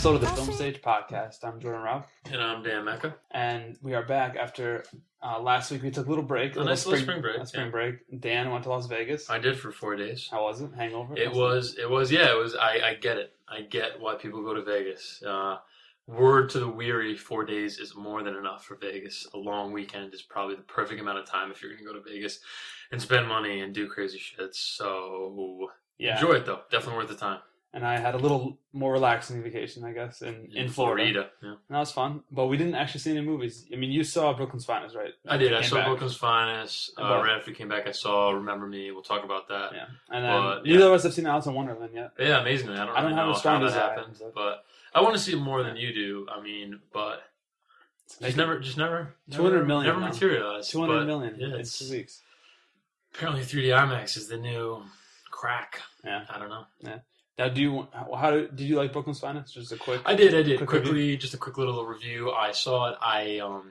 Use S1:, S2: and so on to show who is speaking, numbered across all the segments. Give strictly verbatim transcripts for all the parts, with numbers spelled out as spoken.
S1: episode of the Film Stage Podcast. I'm Jordan Robb.
S2: And I'm Dan Mecca.
S1: And we are back after uh, last week we took a little break.
S2: A, a nice little spring, spring break.
S1: A spring
S2: yeah.
S1: break. Dan went to Las Vegas.
S2: I did for four days.
S1: How was it? Hangover?
S2: It was, it was, yeah, it was, I, I get it. I get why people go to Vegas. Uh, word to the weary, four days is more than enough for Vegas. A long weekend is probably the perfect amount of time if you're going to go to Vegas and spend money and do crazy shit. So, yeah. Enjoy it though. Definitely worth the time.
S1: And I had a little more relaxing vacation, I guess, in, in, in Florida.
S2: Florida. Yeah.
S1: And that was fun. But we didn't actually see any movies. I mean, you saw Brooklyn's Finest, right?
S2: I did. I saw back. Brooklyn's Finest. Uh, right after we came back, I saw Remember Me. We'll talk about that.
S1: Yeah. And then
S2: but,
S1: neither
S2: yeah.
S1: of us have seen Alice in Wonderland yet.
S2: Yeah, amazingly. I don't,
S1: I don't
S2: really
S1: have
S2: know
S1: a strong
S2: how that
S1: desire,
S2: happened.
S1: so.
S2: But I want to see it more than you do. I mean, but just never, just never,
S1: two hundred million
S2: never materialized.
S1: two hundred
S2: but,
S1: million
S2: yeah,
S1: in two weeks.
S2: Apparently three D IMAX is the new crack.
S1: Yeah.
S2: I don't know.
S1: Yeah. Now, do you how do did you like Brooklyn's Finest? Just a quick.
S2: I did. I did quickly.
S1: Review?
S2: Just a quick little review. I saw it. I um.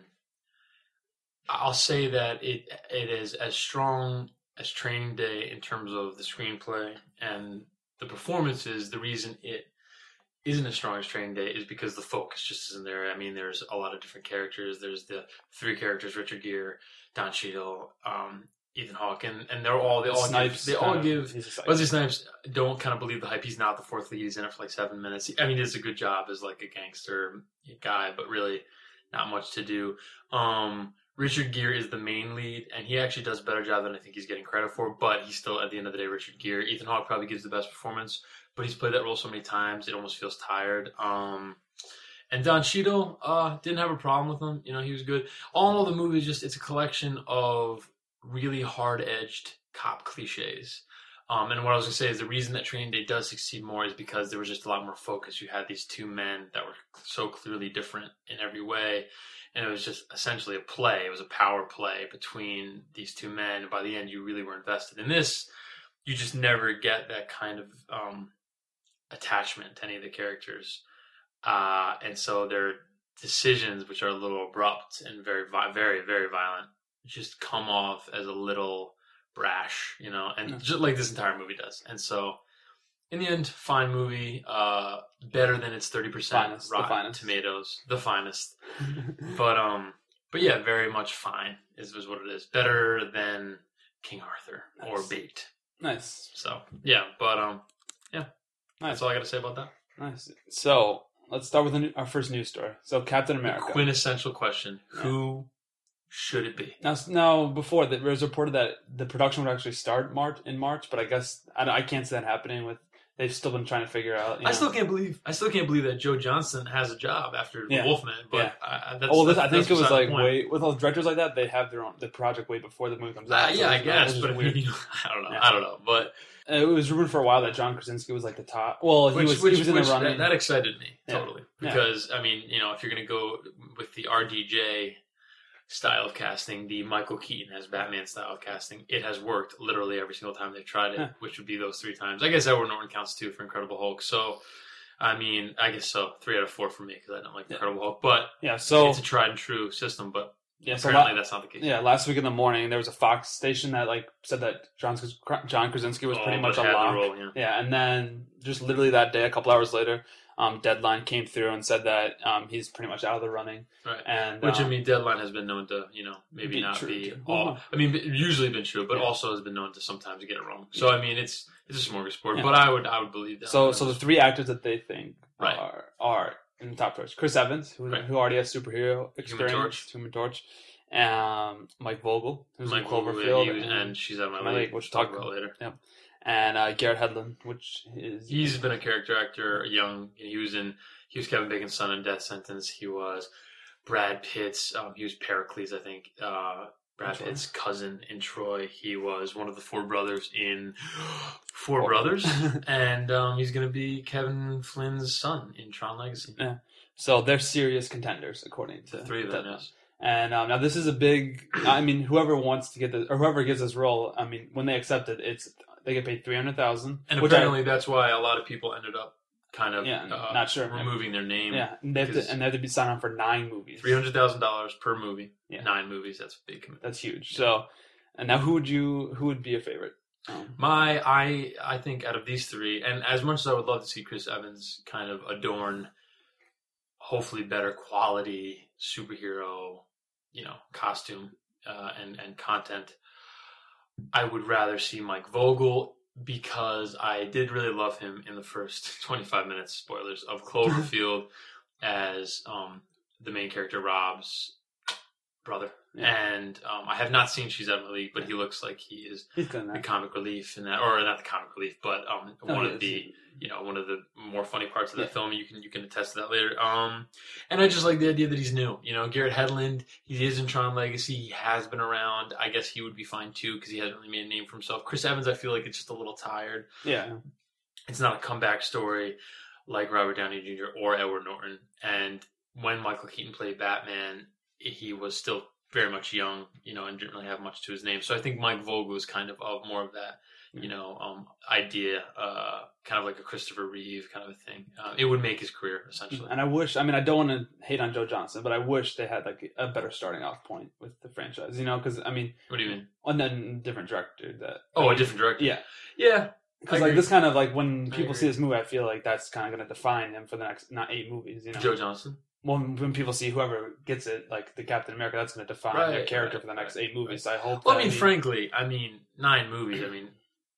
S2: I'll say that it it is as strong as Training Day in terms of the screenplay and the performances. The reason it isn't as strong as Training Day is because the focus just isn't there. I mean, there's a lot of different characters. There's the three characters: Richard Gere, Don Cheadle, um, Ethan Hawke, and, and they're all they all
S1: Snipes,
S2: give, they all
S1: of,
S2: give. Wesley Snipes don't kind of believe the hype. He's not the fourth lead. He's in it for like seven minutes. I mean, he does a good job as like a gangster guy, but really not much to do. Um, Richard Gere is the main lead, and he actually does a better job than I think he's getting credit for. But he's still, at the end of the day, Richard Gere. Ethan Hawke probably gives the best performance, but he's played that role so many times it almost feels tired. Um, and Don Cheadle uh, didn't have a problem with him. You know, he was good. All in all, the movie is just it's a collection of really hard-edged cop cliches. Um, and what I was going to say is the reason that Training Day does succeed more is because there was just a lot more focus. You had these two men that were so clearly different in every way. And it was just essentially a play. It was a power play between these two men. And by the end, you really were invested. In this, you just never get that kind of um, attachment to any of the characters. Uh, and so their decisions, which are a little abrupt and very, very, very violent, just come off as a little brash, you know, and just like this entire movie does. And so, in the end, fine movie, uh, better than its thirty percent Rotten Tomatoes, the finest. but um, but yeah, very much fine is, is what it is. Better than King Arthur nice. Or Bait.
S1: Nice.
S2: So yeah, but um, yeah,
S1: nice.
S2: That's all I got to say about that.
S1: Nice. So let's start with a new, our first news story. So Captain America.
S2: The quintessential question: yeah. Who should it be?
S1: Now, now before that, it was reported that the production would actually start March in March, but I guess I, I can't see that happening. With they've still been trying to figure out. You know.
S2: I still can't believe I still can't believe that Joe Johnston has a job after
S1: yeah.
S2: Wolfman. But
S1: yeah.
S2: I, that's,
S1: oh, this,
S2: that's,
S1: I think
S2: that's
S1: it was like
S2: the
S1: way with all directors like that, they have their own the project way before the movie comes out.
S2: Uh,
S1: so
S2: yeah, I
S1: it's,
S2: guess,
S1: it's
S2: but
S1: weird.
S2: You know, I don't know.
S1: Yeah.
S2: I don't know, but
S1: uh, it was rumored for a while that John Krasinski was like the top. Well, he
S2: which,
S1: was
S2: which,
S1: he was in
S2: which,
S1: the running.
S2: That, that excited me
S1: yeah.
S2: totally because yeah. I mean, you know, if you're going to go with the R D J style of casting, the Michael Keaton as Batman style of casting, it has worked literally every single time they've tried it, yeah. which would be those three times. I guess Edward Norton counts too for Incredible Hulk. So, I mean, I guess so. Three out of four for me because I don't like yeah. Incredible Hulk. But
S1: yeah, so
S2: it's a tried and true system. But
S1: yeah, so
S2: apparently
S1: la-
S2: that's not the case.
S1: Yeah, last week in the morning there was a Fox station that like said that John John Krasinski was
S2: oh,
S1: pretty much a
S2: had
S1: lock.
S2: the role, yeah.
S1: yeah, and then just literally that day, a couple hours later. Um, Deadline came through and said that um, he's pretty much out of the running.
S2: Right.
S1: And
S2: Which,
S1: um,
S2: I mean, Deadline has been known to, you know, maybe
S1: be
S2: not
S1: true,
S2: be
S1: true.
S2: all... I mean, usually been true, but
S1: yeah.
S2: also has been known to sometimes get it wrong. So,
S1: yeah.
S2: I mean, it's it's a smorgasbord,
S1: yeah.
S2: but I would I would believe that.
S1: So so the three actors that they think
S2: right.
S1: are are in the top choice. Chris Evans, who,
S2: right.
S1: who already has superhero experience.
S2: Human Torch.
S1: Human Torch. Um, Mike Vogel, who's
S2: Mike
S1: in
S2: Vogel,
S1: Cloverfield.
S2: yeah, was, and, and She's Out of My
S1: League,
S2: League,
S1: which we'll talk
S2: about later.
S1: Yep. And uh, Garrett Hedlund, which is...
S2: He's been a character actor, young. He was in... He was Kevin Bacon's son in Death Sentence. He was Brad Pitt's... Um, he was Pericles, I think. Uh, Brad
S1: Troy.
S2: Pitt's cousin in Troy. He was one of the four brothers in Four, four. Brothers. and um, he's going to be Kevin Flynn's son in Tron Legacy.
S1: Yeah. So they're serious contenders, according to...
S2: The three of them, yes.
S1: And um, now this is a big... I mean, whoever wants to get this... Or whoever gets this role, I mean, when they accept it, it's... They get paid three hundred thousand dollars.
S2: And apparently I, that's why a lot of people ended up kind of
S1: yeah,
S2: uh,
S1: not sure.
S2: removing their name.
S1: Yeah, and they have to, and they have to be signed on for nine movies.
S2: three hundred thousand dollars per movie.
S1: Yeah.
S2: Nine movies, that's a big commitment.
S1: That's huge. So, and now who would you, who would be your favorite? Um,
S2: My, I I think out of these three, and as much as I would love to see Chris Evans kind of adorn hopefully better quality superhero, you know, costume uh, and and content, I would rather see Mike Vogel, because I did really love him in the first twenty-five minutes, spoilers, of Cloverfield as um, the main character, Rob's brother. Yeah. And um, I have not seen She's Out of My League, but he looks like he is the comic relief in that, or not the comic relief, but um, oh, one of the, you know, one of the more funny parts of the yeah. film. You can you can attest to that later. Um, and I just like the idea that he's new. You know, Garrett Hedlund, he is in Tron Legacy. He has been around. I guess he would be fine too, because he hasn't really made a name for himself. Chris Evans, I feel like it's just a little tired.
S1: Yeah,
S2: it's not a comeback story like Robert Downey Junior or Edward Norton. And when Michael Keaton played Batman, he was still very much young, you know, and didn't really have much to his name. So I think Mike Vogel is kind of of more of that, you know, um, idea, uh, kind of like a Christopher Reeve kind of a thing. Uh, it would make his career, essentially.
S1: And I wish, I mean, I don't want to hate on Joe Johnston, but I wish they had like a better starting off point with the franchise, you know, because, I mean.
S2: What do you mean?
S1: And then different director. that.
S2: Oh, a different director?
S1: Yeah.
S2: Yeah.
S1: Because like this kind of like, when people see this movie, I feel like that's kind of going to define him for the next, not eight movies, you know.
S2: Joe Johnston?
S1: Well, when people see whoever gets it, like the Captain America, that's going to define
S2: right,
S1: their character
S2: right,
S1: for the next
S2: right,
S1: eight movies.
S2: Right.
S1: So I hope.
S2: Well, I mean,
S1: he,
S2: frankly, I mean, nine movies. I mean,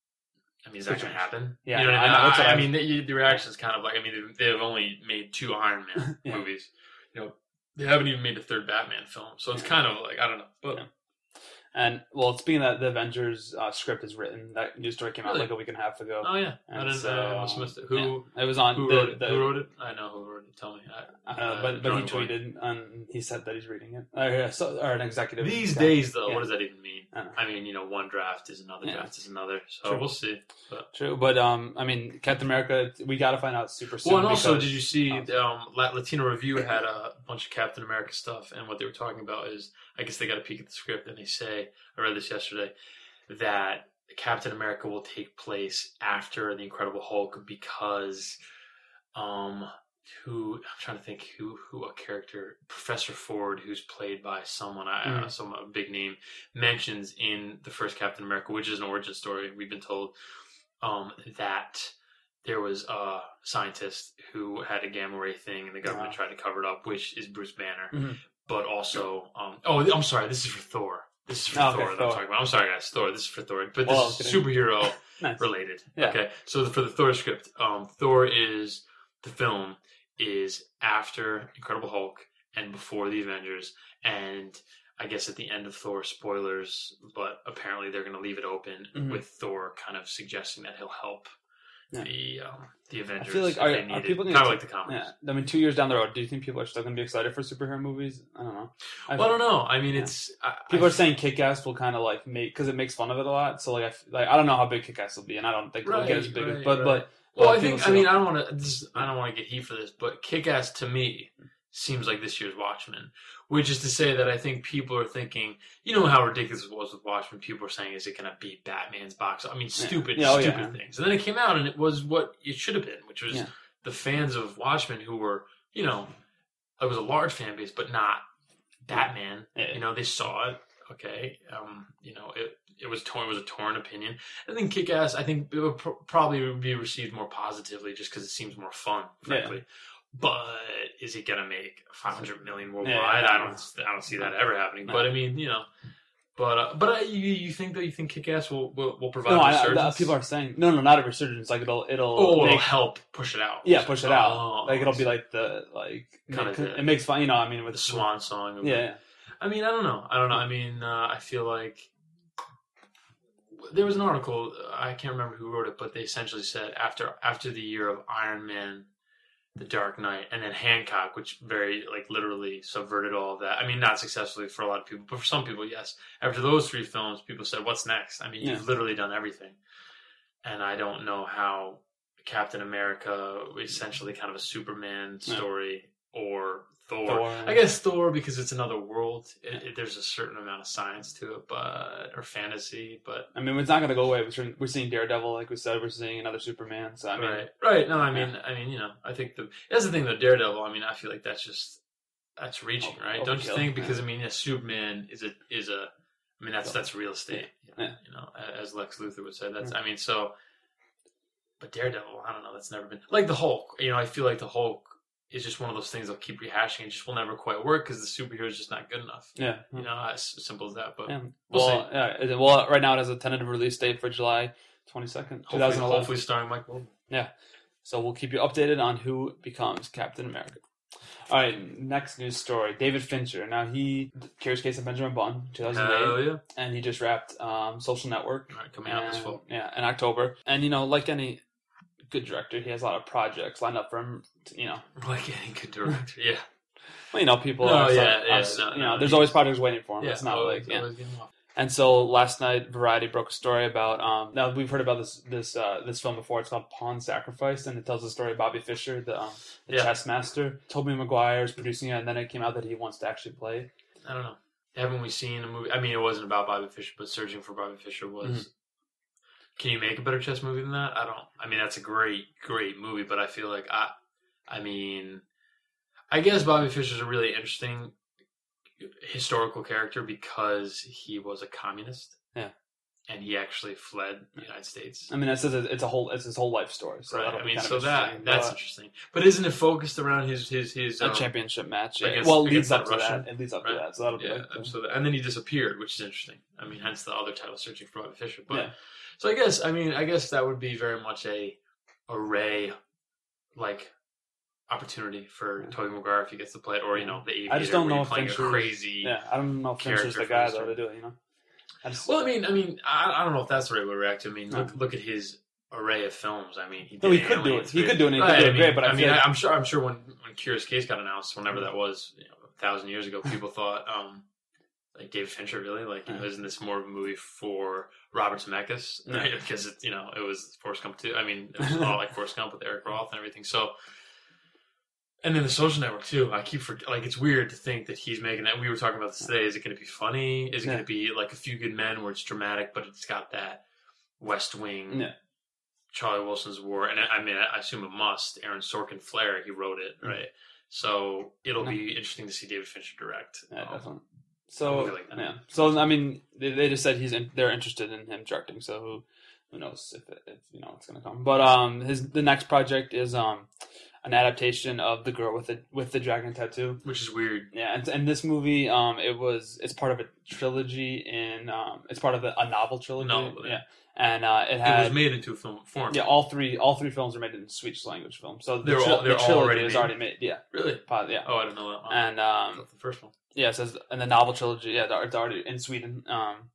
S2: I mean, is that going to happen?
S1: Yeah,
S2: you know what
S1: I,
S2: I mean.
S1: know,
S2: I, I,
S1: I
S2: mean, the, the reaction is kind of like, I mean, they, they've only made two Iron Man
S1: yeah.
S2: movies. You know, they haven't even made a third Batman film, so it's yeah. kind of like I don't know, but.
S1: Yeah. And, well, speaking of that, the Avengers uh, script is written. That news story came out
S2: really?
S1: like a week and a half ago.
S2: Oh, yeah.
S1: And
S2: I didn't
S1: so,
S2: I must have missed it. Who,
S1: yeah. It was on
S2: who,
S1: the,
S2: wrote it?
S1: the,
S2: who wrote it? I know who wrote it. Tell me. I,
S1: I don't know, but, but he tweeted, and he said that he's reading it. Or, yeah, so, or an executive.
S2: These
S1: guy.
S2: days, though,
S1: yeah.
S2: what does that even mean?
S1: I,
S2: I mean, you know, one draft is another
S1: yeah.
S2: draft is another. So
S1: True.
S2: We'll see. But.
S1: True, but, um, I mean, Captain America, we got to find out super soon.
S2: Well, and also,
S1: because,
S2: did you see, um, Latino Review had a bunch of Captain America stuff, and what they were talking about is, I guess they got a peek at the script, and they say, I read this yesterday, that Captain America will take place after the Incredible Hulk because, um, who I'm trying to think who who a character Professor Ford, who's played by someone I mm. uh, some a big name, mentions in the first Captain America, which is an origin story. We've been told um, that there was a scientist who had a gamma ray thing, and the government wow. tried to cover it up, which is Bruce Banner. Mm-hmm. But also, um, oh, I'm sorry, this is for Thor. This is for oh, Thor okay, that Thor. I'm talking about. I'm sorry, guys. Thor. This is for Thor. But this well, is superhero nice. related. Yeah. Okay. So for the Thor script, um, Thor is, the film is after Incredible Hulk and before the Avengers. And I guess at the end of Thor, spoilers, but apparently they're going to leave it open mm-hmm. with Thor kind of suggesting that he'll help yeah. the um, the Avengers.
S1: I feel like, are,
S2: they
S1: are people
S2: kind of like the comics.
S1: Yeah. I mean, two years down the road, do you think people are still going to be excited for superhero movies? I don't know.
S2: I, well, I don't know. I mean, yeah. it's I,
S1: people
S2: I,
S1: are saying Kick-Ass will kind of like make because it makes fun of it a lot. So like, I like I don't know how big Kick-Ass will be, and I don't think
S2: right,
S1: it'll get as big
S2: right,
S1: as. But
S2: right.
S1: but
S2: well, I think I mean I don't want to. I don't want to get heat for this, but Kick-Ass to me seems like this year's Watchmen. Which is to say that I think people are thinking, you know how ridiculous it was with Watchmen. People were saying, is it going to beat Batman's box? I mean, stupid, yeah. Yeah, oh, stupid yeah. things. And then it came out and it was what it should have been, which was yeah. the fans of Watchmen who were, you know, it was a large fan base, but not Batman. Yeah. You know, they saw it. Okay. Um, you know, it, it was torn, it was a torn opinion. I think Kick-Ass, I think it would pr- probably be received more positively just because it seems more fun, frankly. Yeah. But is it gonna make five hundred million worldwide? Yeah, I don't. I don't see that ever happening. No. But I mean, you know, but uh, but uh, you, you think that you think Kick-Ass will, will will provide
S1: no,
S2: a resurgence?
S1: I, I, people are saying no, no, not a resurgence. Like it'll it'll
S2: oh,
S1: make,
S2: it'll help push it out.
S1: Yeah, push it
S2: oh,
S1: out. Like it'll be like the like
S2: kind of
S1: it, it makes fun. You know, I mean, with
S2: the swan song.
S1: Yeah, yeah.
S2: I mean, I don't know. I don't know. I mean, uh, I feel like there was an article. I can't remember who wrote it, but they essentially said after after the year of Iron Man, The Dark Knight, and then Hancock, which very, like, literally subverted all of that. I mean, not successfully for a lot of people, but for some people, yes. After those three films, people said, what's next? I mean, yeah. you've literally done everything. And I don't know how Captain America, essentially kind of a Superman story, yeah. or Thor. Thor. I guess Thor, because it's another world. It, it, there's a certain amount of science to it, but or fantasy, but...
S1: I mean, it's not going to go away. We're, we're seeing Daredevil, like we said. We're seeing another Superman. So I mean,
S2: right, right. No, I mean, yeah. I mean, you know, I think the that's the thing though. Daredevil. I mean, I feel like that's just that's reaching, right? Overkill, Don't you think? Because yeah. I mean, yeah, Superman is a is a. I mean, that's that's real estate. Yeah. You know, as Lex Luthor would say. That's. Yeah. I mean, so. But Daredevil, I don't know. That's never been like the Hulk. You know, I feel like the Hulk is just one of those things they'll keep rehashing. It just will never quite work because the superhero is just not good enough.
S1: Yeah,
S2: you know, as simple as that. But
S1: yeah.
S2: we'll
S1: well,
S2: see.
S1: Yeah, well, right now it has a tentative release date for July twenty-second,
S2: Hopefully,
S1: twenty eleven.
S2: hopefully starring Mike Bolton.
S1: Yeah. So we'll keep you updated on who becomes Captain America. All right, next news story. David Fincher. Now, he, Curious Case of Benjamin Button, two thousand eight.
S2: Hell yeah.
S1: And he just wrapped um, Social Network.
S2: All right, coming out this
S1: and-
S2: fall.
S1: Yeah, in October. And, you know, like any good director, he has a lot of projects lined up for him, to, you know.
S2: Like any good director, yeah.
S1: Well, you know, people
S2: No,
S1: are,
S2: yeah,
S1: are-
S2: yeah,
S1: you
S2: no,
S1: know,
S2: no,
S1: there's
S2: he-
S1: always projects waiting for him.
S2: Yeah,
S1: it's not
S2: always,
S1: like, yeah.
S2: always getting off.
S1: And so last night, Variety broke a story about. Um, now we've heard about this this uh, this film before. It's called Pawn Sacrifice, and it tells the story of Bobby Fischer, the um, the
S2: Yeah.
S1: chess master. Tobey Maguire is producing it, and then it came out that he wants to actually play.
S2: I don't know. Haven't we seen a movie? I mean, it wasn't about Bobby Fischer, but Searching for Bobby Fischer was.
S1: Mhm.
S2: Can you make a better chess movie than that? I don't. I mean, that's a great, great movie, but I feel like I. I mean, I guess Bobby Fischer's a really interesting historical character because he was a communist.
S1: Yeah.
S2: And he actually fled the United States.
S1: I mean, it says it's a whole it's his whole life story. So
S2: Right.
S1: that'll
S2: I
S1: be
S2: mean,
S1: kind
S2: so
S1: of
S2: that
S1: interesting,
S2: that's
S1: but
S2: interesting. But isn't it focused around his his his
S1: a
S2: um,
S1: championship match. Yeah.
S2: against-
S1: well, it leads
S2: against
S1: up
S2: that
S1: to
S2: Russian?
S1: that. It leads up
S2: Right.
S1: to that. So that'll be
S2: Yeah,
S1: like,
S2: absolutely. And then he disappeared, which is interesting. I mean, hence the other title, Searching for Bobby Fischer. But
S1: Yeah.
S2: so I guess I mean I guess that would be very much a a Ray like opportunity for
S1: Yeah.
S2: Tobey Maguire if he gets to play it, or you know the Aviator.
S1: I just don't
S2: where
S1: know
S2: you're
S1: if
S2: playing
S1: Fincher's
S2: a crazy.
S1: yeah. I don't know if Fincher's
S2: character
S1: the
S2: for
S1: guy
S2: the
S1: though
S2: story.
S1: to do it. You know. I just,
S2: Well, I mean, I mean, I, I don't know if that's the right way to react to. I mean,
S1: No.
S2: look look at his array of films. I mean, he did
S1: No, he could do
S2: Alien
S1: it. He
S2: three.
S1: could do it, and he could
S2: Right,
S1: do it
S2: I mean,
S1: great, but I
S2: I
S1: feel
S2: mean,
S1: like-
S2: I'm sure. I'm sure when when Curious Case got announced, whenever that was, you know, a thousand years ago, people thought, um, like David Fincher, really, like, you know,
S1: Yeah.
S2: isn't this more of a movie for Robert Zemeckis?
S1: Yeah.
S2: Right? Because it, you know, it was Forrest Gump too. I mean, it was a lot like Forrest Gump with Eric Roth and everything. So. And then the Social Network too. I keep for, like it's weird to think that he's making that. We were talking about this today. Is it going to be funny? Is it
S1: Yeah.
S2: going to be like A Few Good Men, where it's dramatic, but it's got that West Wing,
S1: Yeah.
S2: Charlie Wilson's War, and I I mean, I assume it must. Aaron Sorkin flair. He wrote it,
S1: Mm.
S2: right? So it'll
S1: No.
S2: be interesting to see David Fincher direct.
S1: Yeah,
S2: Um,
S1: definitely.
S2: a
S1: So
S2: movie like that.
S1: yeah, so I mean, they, they just said he's in, they're interested in him directing. So who who knows if, it, if you know it's gonna come? But um, his the next project is um an adaptation of The Girl with the with the Dragon Tattoo.
S2: which is weird.
S1: Yeah, and, and this movie um it was it's part of a trilogy in um it's part of a, a novel trilogy.
S2: Novel,
S1: yeah.
S2: yeah.
S1: And uh, it
S2: It
S1: had
S2: was made into a film form.
S1: yeah all three all three films are made in Swedish language film. So the,
S2: They're
S1: tri-
S2: all- they're
S1: the
S2: all
S1: trilogy
S2: already
S1: is
S2: made?
S1: already made. Yeah,
S2: Really?
S1: po- yeah.
S2: Oh, I didn't know that. Wow.
S1: And
S2: I
S1: um
S2: thought the first one.
S1: yeah, it says in the novel trilogy. Yeah, it's already in Sweden. Um,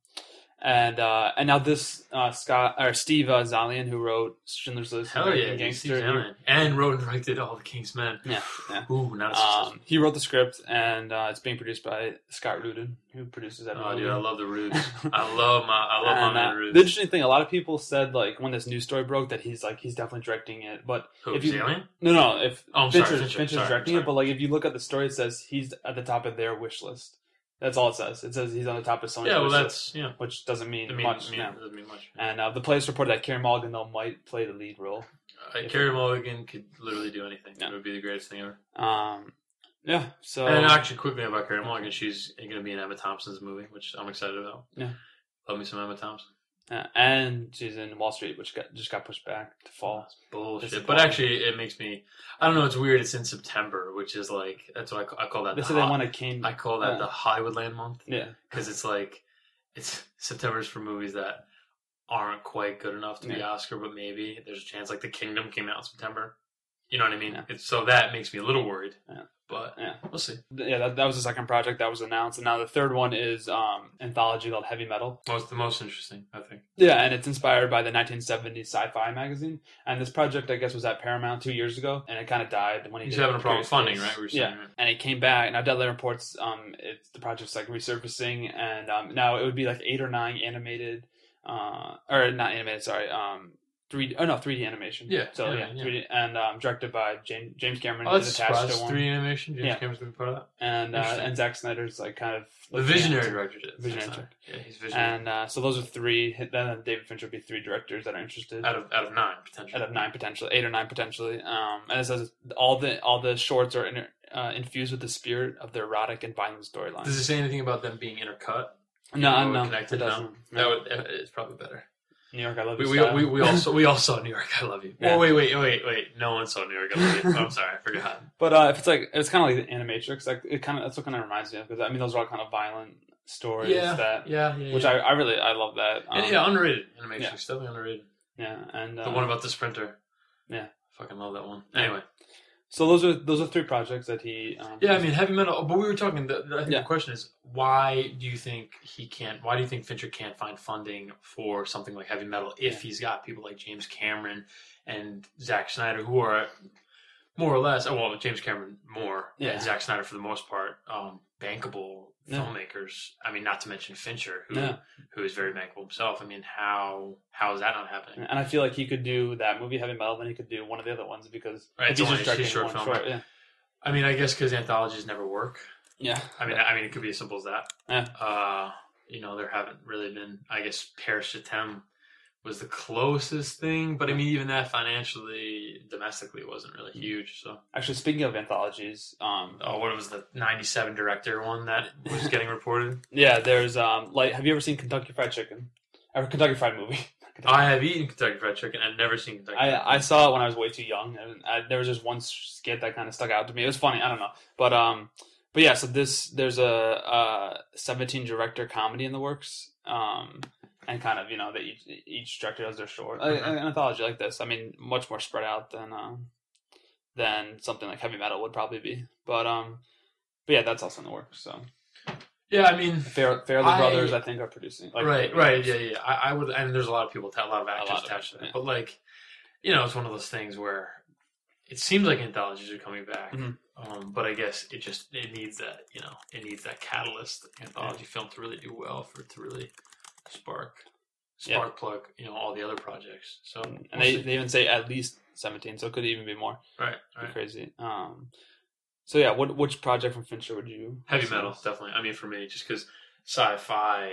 S1: and uh, and now this uh, Scott or Steve uh, Zalian, who wrote Schindler's List,
S2: Hell
S1: American
S2: yeah,
S1: Gangster,
S2: Steve Zahn. And wrote and directed All the King's Men.
S1: Yeah, yeah.
S2: Ooh, not a success.
S1: Um, he wrote the script, and uh, it's being produced by Scott Rudin, who produces every
S2: Oh,
S1: movie.
S2: dude, I love the Roots. I love my, I love
S1: And,
S2: my
S1: uh,
S2: man Roots.
S1: the interesting thing, a lot of people said like when this news story broke that he's like he's definitely directing it, but
S2: Who,
S1: if you
S2: Alien?
S1: no no if
S2: Oh, I'm sorry,
S1: Fincher's,
S2: Fincher,
S1: Fincher's
S2: sorry,
S1: directing
S2: sorry.
S1: it, but like if you look at the story, it says he's at the top of their wish list. That's all it says. It says he's on the top of Sony's
S2: Yeah, well,
S1: wish
S2: that's
S1: list,
S2: yeah.
S1: which doesn't mean
S2: I mean,
S1: much.
S2: I mean,
S1: yeah.
S2: it doesn't mean much.
S1: And uh, the players reported that Carey Mulligan though might play the lead role.
S2: Uh, Carey Mulligan could literally do anything.
S1: Yeah.
S2: It would be the greatest thing ever.
S1: Um, yeah. So
S2: And actually, quickly about Carey Mulligan, she's going to be in Emma Thompson's movie, which I'm excited about.
S1: Yeah.
S2: Love me some Emma Thompson.
S1: yeah, and she's in Wall Street, which got just got pushed back to fall.
S2: That's bullshit.
S1: Disappointing.
S2: But actually, it makes me. I don't know. It's weird. It's in September, which is like that's what I call, I call that.
S1: They
S2: the
S1: said they
S2: hot-
S1: want to came.
S2: I call that
S1: uh,
S2: the Hollywoodland month
S1: Yeah.
S2: because it's like it's September's for movies that aren't quite good enough to be
S1: Yeah.
S2: Oscar, but maybe there's a chance. Like The Kingdom came out in September. You know what I mean?
S1: Yeah.
S2: It's, so that makes me a little worried.
S1: Yeah.
S2: But
S1: Yeah.
S2: we'll see.
S1: Yeah, that, that was the second project that was announced, and now the third one is um anthology called Heavy Metal.
S2: Most the most interesting, I think.
S1: Yeah, and it's inspired by the nineteen seventies sci-fi magazine. And this project, I guess, was at Paramount two years ago, and it kind of died when he
S2: He's
S1: did
S2: having a problem with
S1: Curious
S2: funding,
S1: Case.
S2: right? We were saying,
S1: Yeah,
S2: right?
S1: and it came back. Now Deadline reports um it's the project's like resurfacing, and um now it would be like eight or nine animated, uh or not animated, sorry, um. Three D, oh no, three D animation.
S2: Yeah,
S1: so
S2: yeah,
S1: yeah,
S2: yeah.
S1: three D, and um, directed by James James Cameron.
S2: Oh,
S1: is
S2: that's
S1: attached
S2: surprised.
S1: to one,
S2: three D animation. James
S1: Yeah.
S2: Cameron's going to be part of that.
S1: and uh,
S2: Interesting.
S1: and Zack Snyder's like kind of
S2: The
S1: looking
S2: visionary
S1: at-
S2: director did.
S1: Visionary
S2: That's
S1: director.
S2: not- Yeah, he's visionary.
S1: And uh, so those are three. Then David Fincher would be three directors that are interested
S2: out of out of nine potentially.
S1: out of nine potentially, eight or nine potentially. Um, and it says all the all the shorts are in, uh, infused with the spirit of the erotic and violent storyline.
S2: Does it say anything about them being intercut?
S1: No,
S2: Or
S1: no,
S2: connected.
S1: it doesn't.
S2: No, that would. It's probably better.
S1: New York, I Love You.
S2: We we, we we also we all saw New York, I Love You.
S1: Yeah.
S2: Oh wait wait wait wait, no one saw New York, I Love You. Oh, I'm sorry, I forgot.
S1: But uh, if it's like it's kind of like the Animatrix, like it kind of that's what kind of reminds me of because I mean those are all kind of violent stories
S2: Yeah,
S1: that
S2: yeah, yeah,
S1: which
S2: yeah.
S1: I, I really I love that. Um,
S2: And, yeah, underrated animation.
S1: yeah.
S2: Definitely underrated.
S1: yeah, and uh,
S2: The one about the sprinter.
S1: yeah.
S2: Fucking love that one. Anyway.
S1: So those are those are three projects that he. Um,
S2: Yeah, I mean heavy metal. But we were talking. The, the, I think
S1: Yeah.
S2: the question is, why do you think he can't? Why do you think Fincher can't find funding for something like heavy metal if
S1: Yeah.
S2: he's got people like James Cameron and Zack Snyder who are more or less? Oh well, James Cameron more,
S1: Yeah.
S2: and Zack Snyder for the most part, um, bankable
S1: Yeah.
S2: filmmakers. I mean, not to mention Fincher, who
S1: Yeah.
S2: who is very bankable himself. I mean, how how is that not happening?
S1: And I feel like he could do that movie Heavy Metal, then he could do one of the other ones because
S2: Right,
S1: if
S2: it's
S1: he's
S2: only
S1: just directing
S2: a short
S1: one
S2: film,
S1: short,
S2: right?
S1: yeah,
S2: I mean, I guess because anthologies never work.
S1: yeah.
S2: I mean, I mean, it could be as simple as that.
S1: Yeah.
S2: Uh, you know, there haven't really been. I guess Père Chatem was the closest thing, but I mean, even that financially, domestically, wasn't really huge. So,
S1: Actually, speaking of anthologies, um,
S2: oh, what was the ninety-seven director one that was getting reported?
S1: yeah, there's um, like, have you ever seen Kentucky Fried Chicken or Kentucky Fried Movie?
S2: I have eaten Kentucky Fried Chicken. I've never seen Kentucky. Fried
S1: I, I saw it when I was way too young, and I, there was just one skit that kind of stuck out to me. It was funny, I don't know, but um, but yeah. So this there's a, a seventeen director comedy in the works, um, and kind of you know they each, each director does their short
S2: Mhm.
S1: an anthology like this. I mean, much more spread out than um, than something like Heavy Metal would probably be, but um, but yeah, that's also in the works. So
S2: Yeah, I mean,
S1: Fair, Fairley
S2: I-
S1: Brothers, I think, are producing. Like,
S2: right, right, yeah, yeah. I, I would, and there's a lot of people, a lot of actors
S1: lot of
S2: attached to
S1: it,
S2: that.
S1: yeah.
S2: But like, you know, it's one of those things where it seems like anthologies are coming back,
S1: Mhm.
S2: um, but I guess it just it needs that, you know, it needs that catalyst anthology film to really do well for it to really spark,
S1: Yeah.
S2: spark plug, you know, all the other projects. So,
S1: and
S2: we'll
S1: they,
S2: see.
S1: they even say at least seventeen, so it could even be more.
S2: right,
S1: Be
S2: right.
S1: crazy. Um, so yeah, what which project from Fincher would you?
S2: Heavy
S1: say?
S2: metal, definitely. I mean, for me, just because sci-fi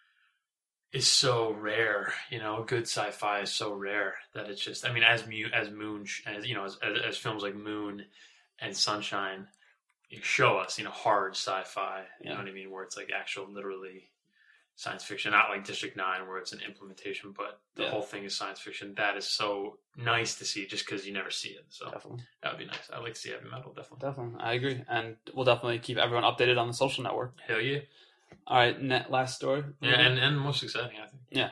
S2: is so rare, you know, good sci-fi is so rare that it's just. I mean, as mu- as Moon, sh- as you know, as, as, as films like Moon and Sunshine, you show us, you know, hard sci-fi. You know
S1: Yeah.
S2: what I mean, where it's like actual, literally science fiction, not like District Nine, where it's an implementation, but the
S1: Yeah.
S2: whole thing is science fiction. That is so nice to see, just because you never see it. So
S1: Definitely,
S2: that would be nice. I'd like to see heavy metal, definitely.
S1: definitely, I agree, and we'll definitely keep everyone updated on the social network.
S2: Hell yeah.
S1: All right, net, last story.
S2: Yeah, and, and most exciting, I think.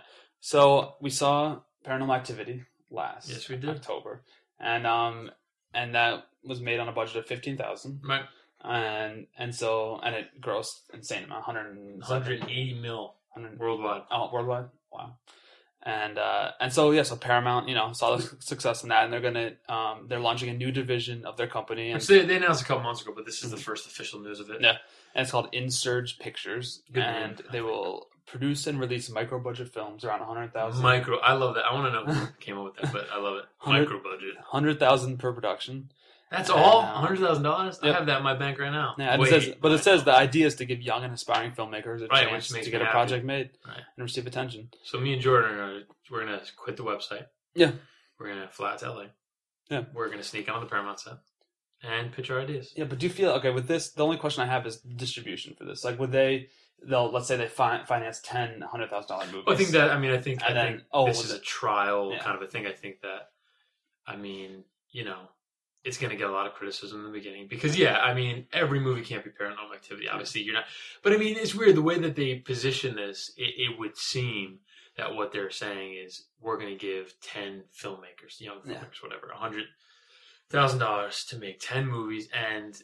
S1: So we saw Paranormal Activity last
S2: Yes, we did.
S1: October, and um and that was made on a budget of fifteen thousand,
S2: Right.
S1: and and so and it grossed insane amount, one hundred
S2: one hundred eighty mil worldwide.
S1: Oh, worldwide. Wow. And uh, and so yeah, so Paramount, you know, saw the success in that, and they're gonna um, they're launching a new division of their company, and,
S2: Which they, they announced a couple months ago, but this is the first official news of it.
S1: Yeah. and it's called Insurge Pictures,
S2: Good
S1: and
S2: name.
S1: they will produce and release micro budget films around a hundred thousand,
S2: Micro. I love that. I want to know who came up with that, but I love it.
S1: Hundred-
S2: Micro budget.
S1: hundred thousand per production.
S2: That's
S1: And,
S2: all?
S1: uh,
S2: one hundred thousand dollars? I
S1: yep.
S2: have that in my bank right now.
S1: Yeah, and
S2: Wait,
S1: it says, but it
S2: right.
S1: says the idea is to give young and aspiring filmmakers a
S2: Right,
S1: chance
S2: which makes
S1: to
S2: me
S1: get a
S2: happy.
S1: project made
S2: Right.
S1: and receive attention.
S2: So me and Jordan are gonna, we're going to quit the website.
S1: Yeah.
S2: We're going to fly out to L A.
S1: Yeah.
S2: We're going to sneak on the Paramount set and pitch our ideas.
S1: Yeah, but do you feel okay with this? The only question I have is distribution for this. Like, would they? They'll let's say they fi- finance ten hundred thousand dollar movies.
S2: I think that, I mean, I think, I
S1: And then-
S2: think
S1: oh,
S2: this
S1: was
S2: is
S1: it-
S2: a trial
S1: Yeah.
S2: kind of a thing. I think that, I mean, you know, it's going to get a lot of criticism in the beginning because, yeah, I mean, every movie can't be Paranormal Activity. Obviously, you're not. But I mean, it's weird the way that they position this. It, it would seem that what they're saying is we're going to give ten filmmakers, young
S1: Yeah.
S2: filmmakers, whatever, a hundred thousand dollars to make ten movies, and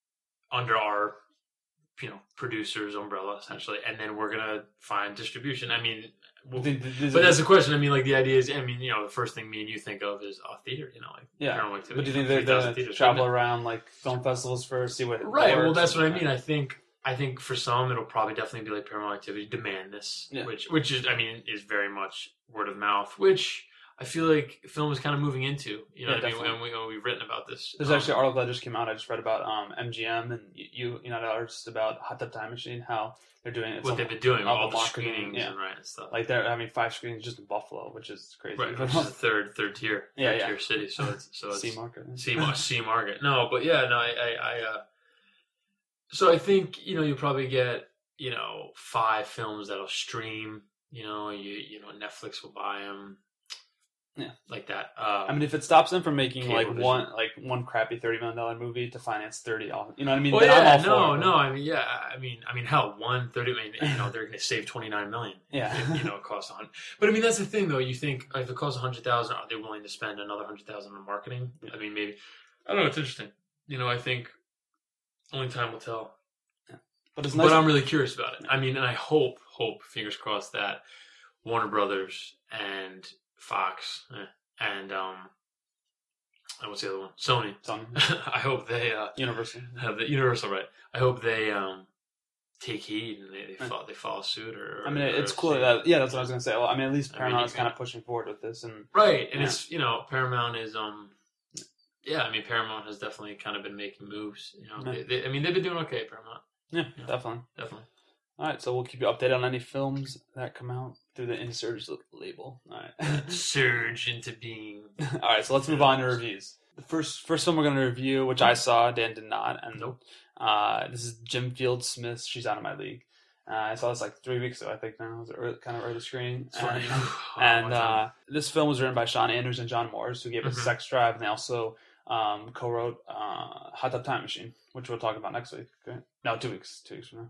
S2: under our, you know, producers' umbrella essentially, and then we're going to find distribution. I mean. We'll,
S1: Th- th- th-
S2: but that's the question. I mean, like the idea is, I mean, you know, the first thing me and you think of is a theater. You know, like
S1: Yeah.
S2: Paranormal Activity.
S1: But do you think they're
S2: three thousand
S1: going to
S2: theaters,
S1: travel
S2: wouldn't
S1: around like film festivals for see what
S2: it? Right. Well,
S1: works
S2: that's what I
S1: and-
S2: mean. I think, I think for some, it'll probably definitely be like Paranormal Activity. Demand this,
S1: Yeah.
S2: which, which is, I mean, is very much word of mouth, which I feel like film is kind of moving into. You know
S1: Yeah,
S2: what I mean?
S1: definitely.
S2: And we, we've written about this.
S1: There's
S2: um,
S1: actually an article that just came out. I just read about um, M G M and you, you know, artists about Hot Tub Time Machine, how they're doing it.
S2: what they've been doing,
S1: all
S2: all,
S1: the
S2: the
S1: marketing,
S2: screenings
S1: yeah.
S2: and right and stuff.
S1: Like they're having five screens just in Buffalo, which is crazy.
S2: Right, which is the third, third tier,
S1: Yeah,
S2: third
S1: yeah.
S2: tier city. So it's so it's
S1: C market.
S2: C Mar- C market. No, but yeah, no, I, I, I uh, so I think you know you'll probably get you know five films that'll stream You know, you you know Netflix will buy them.
S1: Yeah,
S2: like that. Um,
S1: I mean, if it stops them from making like
S2: Cablevision.
S1: one like one crappy thirty million dollar movie to finance thirty, all you know what I mean?
S2: well,
S1: Then I'm
S2: yeah,
S1: all for
S2: no,
S1: it, but-
S2: no. I mean, yeah, I mean, I mean, hell, one thirty. I mean, you know, they're going to save twenty nine million.
S1: Yeah.
S2: if, you know, it costs a hundred. But I mean, that's the thing, though. You think if it costs a hundred thousand, are they willing to spend another hundred thousand on marketing?
S1: Yeah.
S2: I mean, maybe. I don't know. It's interesting. You know, I think only time will tell.
S1: But it's nice.
S2: But I'm really curious about it. I mean, and I hope, hope, fingers crossed, that Warner Brothers and Fox eh, and um, and what's the other one? Sony.
S1: Sony.
S2: I hope they uh,
S1: Universal.
S2: have the Universal, right? I hope they um, take heed and they they,
S1: Right.
S2: follow, they follow suit. Or,
S1: I mean,
S2: or
S1: it's cool
S2: see-
S1: that yeah, that's what I was gonna say. Well, I mean, at least
S2: I mean,
S1: Paramount
S2: you
S1: is kind
S2: can-
S1: of pushing forward with this, and
S2: right, and
S1: Yeah.
S2: it's you know Paramount is um. Yeah, I mean Paramount has definitely kind of been making moves. You know,
S1: Yeah.
S2: they, they, I mean they've been doing okay. Paramount,
S1: yeah,
S2: Yeah.
S1: definitely.
S2: definitely.
S1: All right, so we'll keep you updated on any films that come out through the Insurge label. All right.
S2: Surge into being.
S1: All right, so let's move on to reviews. The first first film we're going to review, which I saw, Dan did not, and
S2: Nope.
S1: uh, this is Jim Field Smith. She's out of my league. Uh, I saw this like three weeks ago, I think. Now it was early, kind of early screening.
S2: It's funny.
S1: And,
S2: Oh,
S1: and
S2: one time.
S1: uh, this film was written by Sean Anders and John Morris, who gave us
S2: Mhm.
S1: Sex Drive, and they also um, co-wrote uh, Hot Tub Time Machine, which we'll talk about next week. Okay? No, two weeks. Two weeks from now.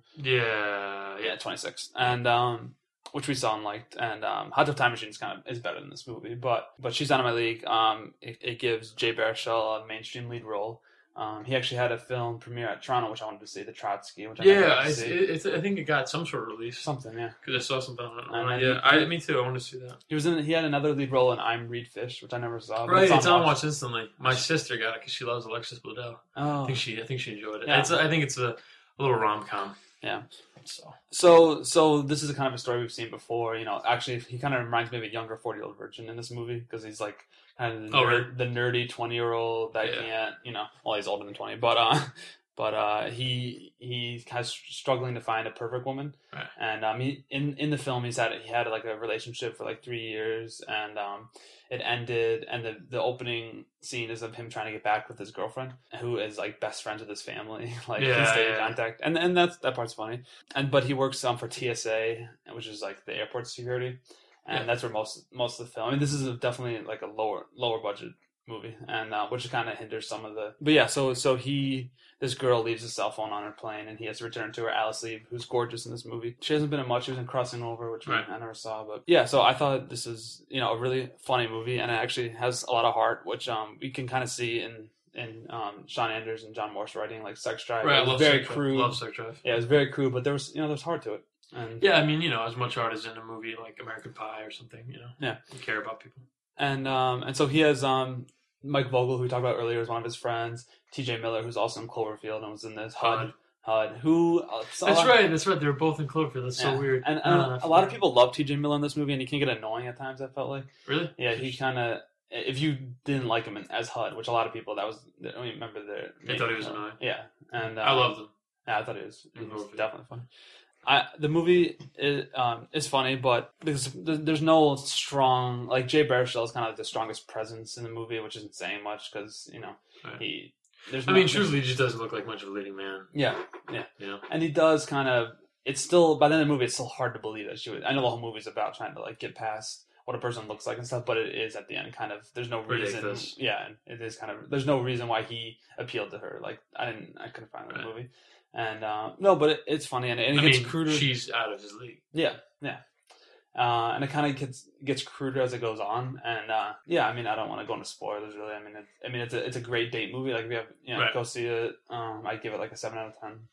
S2: yeah,
S1: Yeah, twenty-sixth. And um, which we saw and liked. And um, Hot Tub Time Machine is kind of is better than this movie, but but she's out of my league. Um, it, it gives Jay Baruchel a mainstream lead role. Um, he actually had a film premiere at Toronto, which I wanted to see, The Trotsky, which I never got
S2: yeah.
S1: to
S2: It's,
S1: see.
S2: it, it's, I think it got some sort of release
S1: Something, yeah.
S2: because I saw something on it.
S1: And then
S2: yeah,
S1: he-
S2: I me too. I want to see that.
S1: He was in. He had another lead role in I'm Reed Fish, which I never saw. but
S2: Right, it's on
S1: Watch.
S2: Watch instantly. My sister got it because she loves Alexis Bledel. I
S1: Oh,
S2: think she, I think she enjoyed it.
S1: Yeah.
S2: It's, a, I think it's a, a little rom com.
S1: Yeah.
S2: So
S1: So, so this is a kind of a story we've seen before. You know, actually, he kind of reminds me of a younger forty-year-old virgin in this movie because he's like kind of the,
S2: Oh,
S1: nerd,
S2: really?
S1: the nerdy twenty-year-old that
S2: Yeah.
S1: can't, you know, well, he's older than twenty, but uh, but uh, he he's kind of struggling to find a perfect woman.
S2: Right.
S1: And um, he in in the film he's had he had like a relationship for like three years, and um, it ended, and the the opening scene is of him trying to get back with his girlfriend, who is like best friends with his family, like
S2: Yeah,
S1: can stay in
S2: yeah.
S1: contact, and and that's that part's funny. And but he works um for T S A, which is like the airport security, and
S2: Yeah.
S1: that's where most most of the film. I mean, this is a, definitely like a lower lower budget movie, and uh, which kind of hinders some of the. But yeah, so so he this girl leaves his cell phone on her plane, and he has to return to her. Alice Eve, who's gorgeous in this movie. She hasn't been in much. She was in Crossing Over, which we-
S2: Right.
S1: I never saw, but yeah. So I thought this is you know a really funny movie, and it actually has a lot of heart, which um we can kind of see in. in um, Sean Anders and John Morse writing like Sex Drive.
S2: right,
S1: It
S2: I
S1: was
S2: love
S1: very
S2: Sex Drive.
S1: crude.
S2: Love Sex Drive.
S1: Yeah, it was very crude, but there was you know there's heart to it. And
S2: Yeah, I mean, you know, as much art as in a movie like American Pie or something, you know.
S1: Yeah.
S2: You care about people.
S1: and um and so he has um Mike Vogel, who we talked about earlier, is one of his friends. T J Miller, who's also in Cloverfield and was in this. H U D.
S2: Hud.
S1: H U D. Who? Uh, so a
S2: That's
S1: lot-
S2: right, that's right. They were both in Cloverfield. That's
S1: yeah.
S2: so weird.
S1: And,
S2: Uh,
S1: and
S2: I
S1: a lot of
S2: forgot.
S1: people love T J Miller in this movie, and he can get annoying at times. I felt like.
S2: Really?
S1: Yeah, he kind of. If you didn't like him as H U D, which a lot of people, that was. I don't even remember their.
S2: They thought he was annoying.
S1: Yeah, and
S2: I
S1: um,
S2: loved him.
S1: Yeah, I thought it was, it was
S2: Mhm.
S1: definitely funny. I, the movie is, um, is funny, but there's there's no strong like Jay Baruchel is kind of like the strongest presence in the movie, which isn't saying much because you know
S2: Right.
S1: he. There's
S2: I
S1: no-
S2: mean, truthfully, he just doesn't look like much of a leading man.
S1: yeah, yeah,
S2: You know?
S1: and he does kind of. It's still by the end of the movie, it's still hard to believe that she would. I know the whole movie's about trying to like get past what a person looks like and stuff, but it is at the end kind of. There's no reason.
S2: Ridiculous.
S1: Yeah, and it is kind of. There's no reason why he appealed to her. Like I didn't. I couldn't find it in the
S2: Right.
S1: movie. And uh, no, but it, it's funny, and, and it
S2: I
S1: gets
S2: mean,
S1: cruder.
S2: she's out of his league.
S1: Yeah, yeah. Uh, and it kind of gets gets cruder as it goes on, and uh, yeah, I mean, I don't want to go into spoilers really. I mean, it, I mean, it's a it's a great date movie. Like if you have, you know,
S2: Right.
S1: go see it. Um, I give it like a seven out of ten.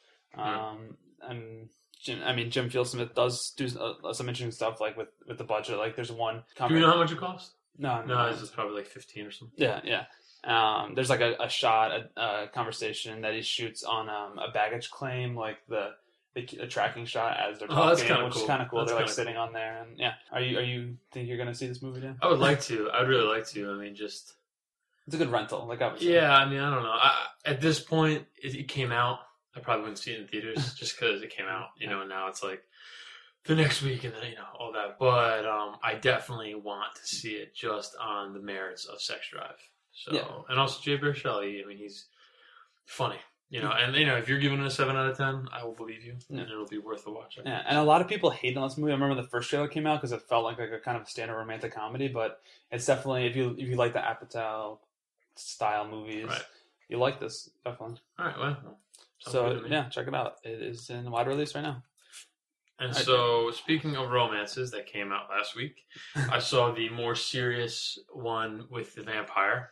S1: Um, and Jim, I mean, Jim Field Smith does do uh, some interesting stuff, like with, with the budget. Like there's one.
S2: Do we know how much it costs?
S1: No,
S2: No, it's just probably like fifteen or something.
S1: yeah, yeah. Um, there's like a, a shot, a, a conversation that he shoots on um, a baggage claim, like the, the the tracking shot as they're
S2: Oh,
S1: talking,
S2: that's kinda
S1: which is
S2: cool.
S1: kind of cool.
S2: That's
S1: they're like
S2: kinda
S1: sitting on there, and yeah. Are you are you think you're gonna see this movie, Dan?
S2: I would like to. I'd really like to. I mean, just
S1: It's a good rental, like I was saying.
S2: yeah. I mean, I don't know. I, at this point, it, it came out. I probably wouldn't see it in theaters just because it came out. You know, and now it's like the next week, and then you know all that. But um, I definitely want to see it just on the merits of Sex Drive. So
S1: Yeah.
S2: and also Jay Baruchel. I mean, he's funny. You know, and you know, if you're giving it a seven out of ten, I will believe you,
S1: Yeah.
S2: and it'll be worth a watch.
S1: Yeah, and a lot of people hate on this movie. I remember the first trailer came out because it felt like, like a kind of a standard romantic comedy, but it's definitely if you if you like the Apatow style movies,
S2: Right.
S1: you like this definitely.
S2: All right, well, sounds good
S1: So
S2: to me.
S1: yeah, check it out. It is in wide release right now.
S2: And
S1: I-
S2: so, speaking of romances that came out last week, I saw the more serious one with the vampire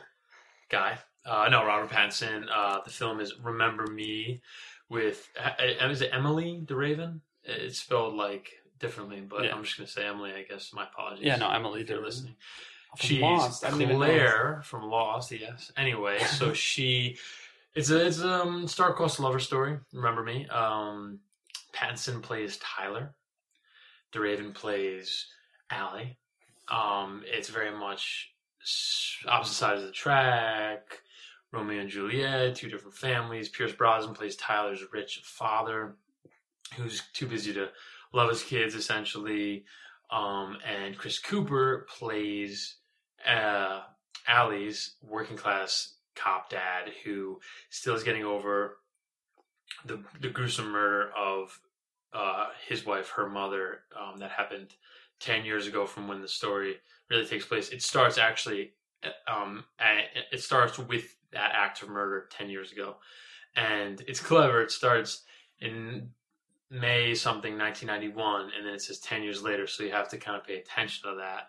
S2: guy. Uh, no, Robert Pattinson. Uh, the film is Remember Me with, uh, is it Emily DeRaven? It's spelled like differently, but
S1: Yeah.
S2: I'm just going to say Emily, I guess. My apologies.
S1: Yeah, no, Emily
S2: if you're
S1: DeRaven.
S2: listening.
S1: From
S2: She's
S1: Lost. I didn't even know this.
S2: Claire from Lost, yes. Anyway, so she, it's a, it's a um, star-crossed lover story, Remember Me. Um, Pattinson plays Tyler. DeRaven plays Allie. Um, it's very much s- opposite sides of the track. Romeo and Juliet, two different families. Pierce Brosnan plays Tyler's rich father, who's too busy to love his kids, essentially. Um, and Chris Cooper plays uh, Allie's working class cop dad, who still is getting over the the gruesome murder of uh, his wife, her mother, um, that happened ten years ago from when the story really takes place. It starts actually, um, and it starts with that act of murder ten years ago. And it's clever. It starts in May something nineteen ninety-one, and then it says ten years later, so you have to kind of pay attention to that.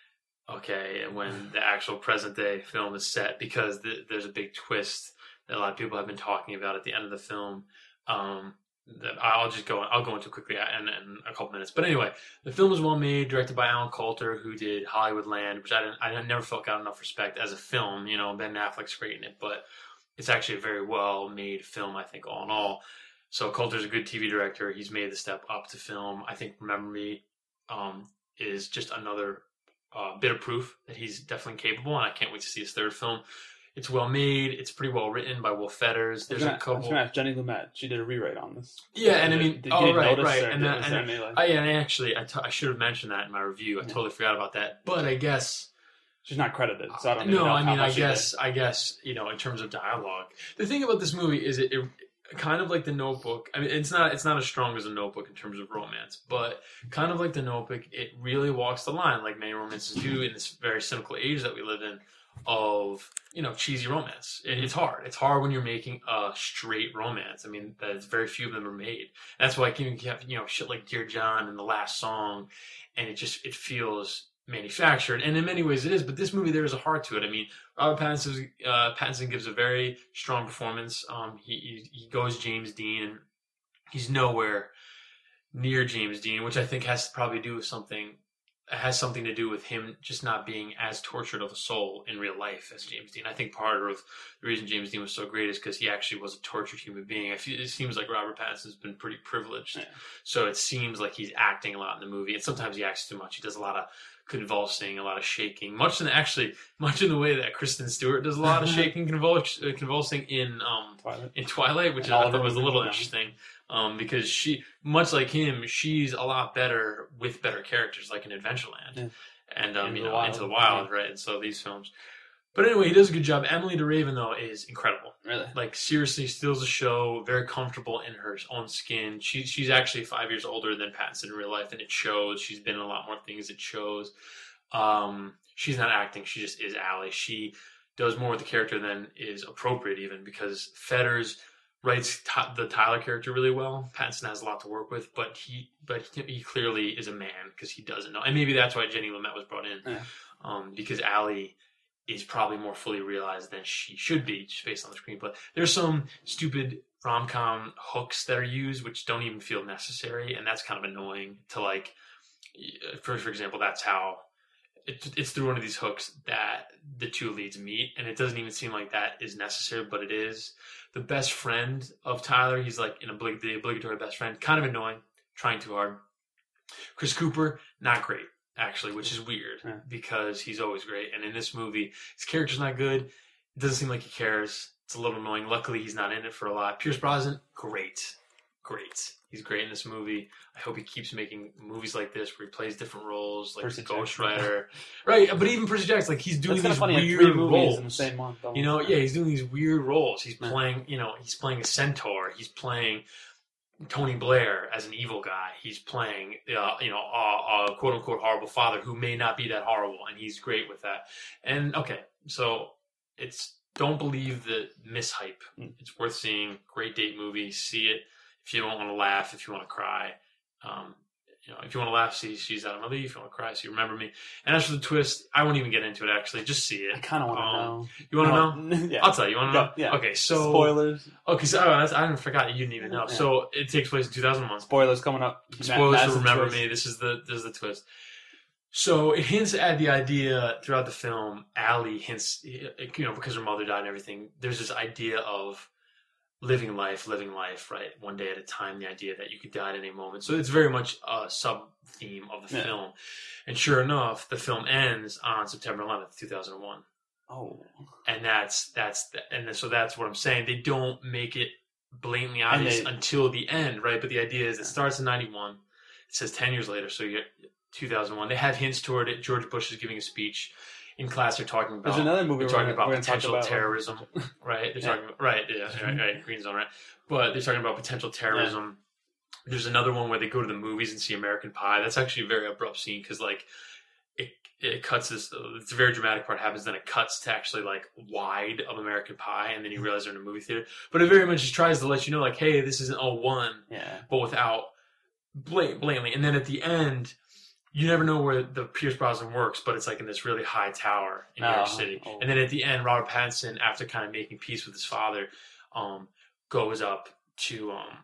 S2: Okay, and when the actual present day film is set, because th- there's a big twist that a lot of people have been talking about at the end of the film. Um, that I'll just go. I'll go into quickly in, in a couple minutes. But anyway, the film was well made, directed by Alan Coulter, who did Hollywoodland, which I didn't. I never felt got enough respect as a film. You know, Ben Affleck's great in it, but it's actually a very well made film, I think, all in all. So Coulter's a good T V director. He's made the step up to film. I think Remember Me um, is just another uh, bit of proof that he's definitely capable, and I can't wait to see his third film. It's well made. It's pretty well written by Will Fetters. There's
S1: gonna,
S2: a couple.
S1: I was going to ask Jenny Lumet. She did a rewrite on this.
S2: Yeah, and I
S1: Did-
S2: mean,
S1: did
S2: oh
S1: you
S2: right,
S1: notice
S2: right,
S1: or
S2: and,
S1: did-
S2: that,
S1: is
S2: and
S1: there any, like-
S2: I, and actually, I, t- I should have mentioned that in my review. I
S1: Yeah.
S2: totally forgot about that. But I guess
S1: She's not credited, so I don't even
S2: no,
S1: know
S2: I
S1: how
S2: mean, I
S1: much she did.
S2: guess, I guess, you know, in terms of dialogue, the thing about this movie is it, it kind of like The Notebook. I mean, it's not, it's not as strong as The Notebook in terms of romance, but kind of like The Notebook, it really walks the line, like many romances do in this very cynical age that we live in, of, you know, cheesy romance. It, it's hard. It's hard when you're making a straight romance. I mean, there's very few of them are made. That's why you have, you know, shit like Dear John and The Last Song, and it just, it feels manufactured, and in many ways it is, but this movie, there is a heart to it. I mean, Robert Pattinson, uh, Pattinson gives a very strong performance. Um, he, he he goes James Dean, and he's nowhere near James Dean, which I think has to probably do with something, has something to do with him just not being as tortured of a soul in real life as James Dean. I think part of the reason James Dean was so great is because he actually was a tortured human being. I feel, it seems like Robert Pattinson's been pretty privileged,
S1: Yeah.
S2: so it seems like he's acting a lot in the movie, and sometimes he acts too much. He does a lot of convulsing, a lot of shaking, much in actually much in the way that Kristen Stewart does a lot of shaking, convulsing, uh, convulsing in um
S1: Twilight.
S2: in Twilight, which
S1: And
S2: I
S1: Oliver
S2: thought was a
S1: Woodman,
S2: little
S1: yeah.
S2: interesting, um because she, much like him, she's a lot better with better characters, like in Adventureland,
S1: Yeah.
S2: and um
S1: Into
S2: you
S1: the
S2: know
S1: Wild.
S2: Into the Wild, right? And so these films. But anyway, he does a good job. Emily DeRaven, though, is incredible.
S1: Really?
S2: Like, seriously, steals the show, very comfortable in her own skin. She, she's actually five years older than Pattinson in real life, and it shows. She's been in a lot more things. It shows. Um, she's not acting. She just is Allie. She does more with the character than is appropriate, even, because Fetters writes t- the Tyler character really well. Pattinson has a lot to work with, but he but he, he clearly is a man because he doesn't know. And maybe that's why Jenny Lumet was brought in,
S1: Yeah.
S2: um, because Allie is probably more fully realized than she should be, just based on the screenplay. There's some stupid rom-com hooks that are used, which don't even feel necessary, and that's kind of annoying. To like, for for example, that's how it, it's through one of these hooks that the two leads meet, and it doesn't even seem like that is necessary, but it is. The best friend of Tyler, he's like an oblig- the obligatory best friend, kind of annoying, trying too hard. Chris Cooper, not great, actually, which is weird,
S1: Yeah.
S2: because he's always great. And in this movie, his character's not good. It doesn't seem like he cares. It's a little annoying. Luckily, he's not in it for a lot. Pierce Brosnan, great. Great. He's great in this movie. I hope he keeps making movies like this where he plays different roles, like
S1: Percy
S2: Ghost
S1: Jackson.
S2: Rider. Right, but even Percy Jackson, like he's doing
S1: That's
S2: these
S1: funny,
S2: weird
S1: like three movies
S2: roles.
S1: in the same month.
S2: You know, yeah, he's doing these weird roles. He's
S1: Yeah.
S2: playing, you know, he's playing a centaur. He's playing Tony Blair as an evil guy. He's playing, uh, you know, a, a quote unquote horrible father who may not be that horrible, and he's great with that. And okay, so it's don't believe the mishype.
S1: Mm.
S2: It's worth seeing. Great date movie. See it if you don't want to laugh. If you want to cry. Um, You know, if you want to laugh, see She's Out of My League. If you want to cry, see Remember Me. And as for the twist, I won't even get into it, actually. Just see it.
S1: I kind of want to
S2: Um,
S1: know.
S2: You want to know?
S1: know? Yeah.
S2: I'll tell you. You want to know?
S1: Yeah.
S2: Okay, so...
S1: Spoilers.
S2: Okay, so oh, that's, I forgot you didn't even know.
S1: Yeah.
S2: So it takes place in two thousand one.
S1: Spoilers coming up.
S2: Spoilers
S1: Massive
S2: for Remember
S1: twist.
S2: Me. This is the this is the twist. So it hints at the idea throughout the film. Allie hints, you know, because her mother died and everything. There's this idea of living life, living life, right? One day at a time. The idea that you could die at any moment. So it's very much a sub theme of the
S1: Yeah.
S2: film. And sure enough, the film ends on September eleventh, two thousand one.
S1: Oh.
S2: And that's that's the, and so that's what I'm saying. They don't make it blatantly obvious
S1: they-
S2: until the end, right? But the idea is it starts in ninety-one. It says ten years later, so you're two thousand one. They have hints toward it. George Bush is giving a speech in class. They're talking about
S1: There's another movie
S2: they're
S1: we're
S2: talking
S1: gonna-
S2: about
S1: we're gonna talk
S2: potential
S1: about.
S2: terrorism, right? They're
S1: Yeah.
S2: talking about, right, yeah, right, right, Green Zone, right? But they're talking about potential terrorism. There's another one where they go to the movies and see American Pie. That's actually a very abrupt scene because like it it cuts this. It's a very dramatic part happens. Then it cuts to actually like wide of American Pie, and then you realize they're in a movie theater. But it very much just tries to let you know like, hey, this isn't all one,
S1: Yeah.
S2: but without blat- blatantly. And then at the end, you never know where the Pierce Brosnan works, but it's like in this really high tower in New
S1: Oh,
S2: York City.
S1: oh.
S2: And then at the end, Robert Pattinson, after kind of making peace with his father, um, goes up to um,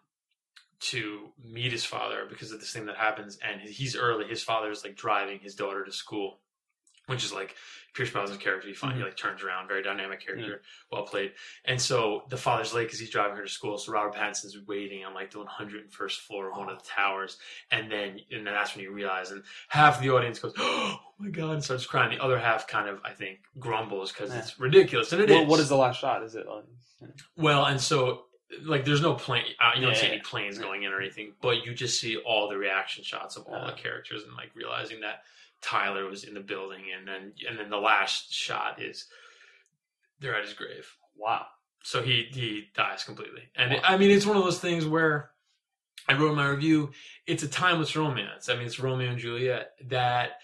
S2: to meet his father because of this thing that happens. And he's early. His father is like driving his daughter to school, which is like Pierce Brosnan's character. You find he like turns around, very dynamic character, well played. And so the father's late because he's driving her to school. So Robert Pattinson's waiting on like the one hundred first floor of one of the towers, and then and then that's when you realize, and half the audience goes, "Oh my god!" and starts crying. The other half kind of, I think, grumbles because
S1: Yeah.
S2: it's ridiculous, and it
S1: Well,
S2: is.
S1: what is the last shot? Is it like?
S2: Well, and so like there's no plane. Uh, you don't
S1: Yeah,
S2: see
S1: yeah,
S2: any
S1: yeah.
S2: planes going in or anything, but you just see all the reaction shots of all
S1: Uh.
S2: the characters and like realizing that Tyler was in the building, and then and then the last shot is they're at his grave.
S1: Wow.
S2: So he he dies completely, and it,
S1: Wow.
S2: I mean it's one of those things where I wrote in my review. It's a timeless romance. I mean it's Romeo and Juliet that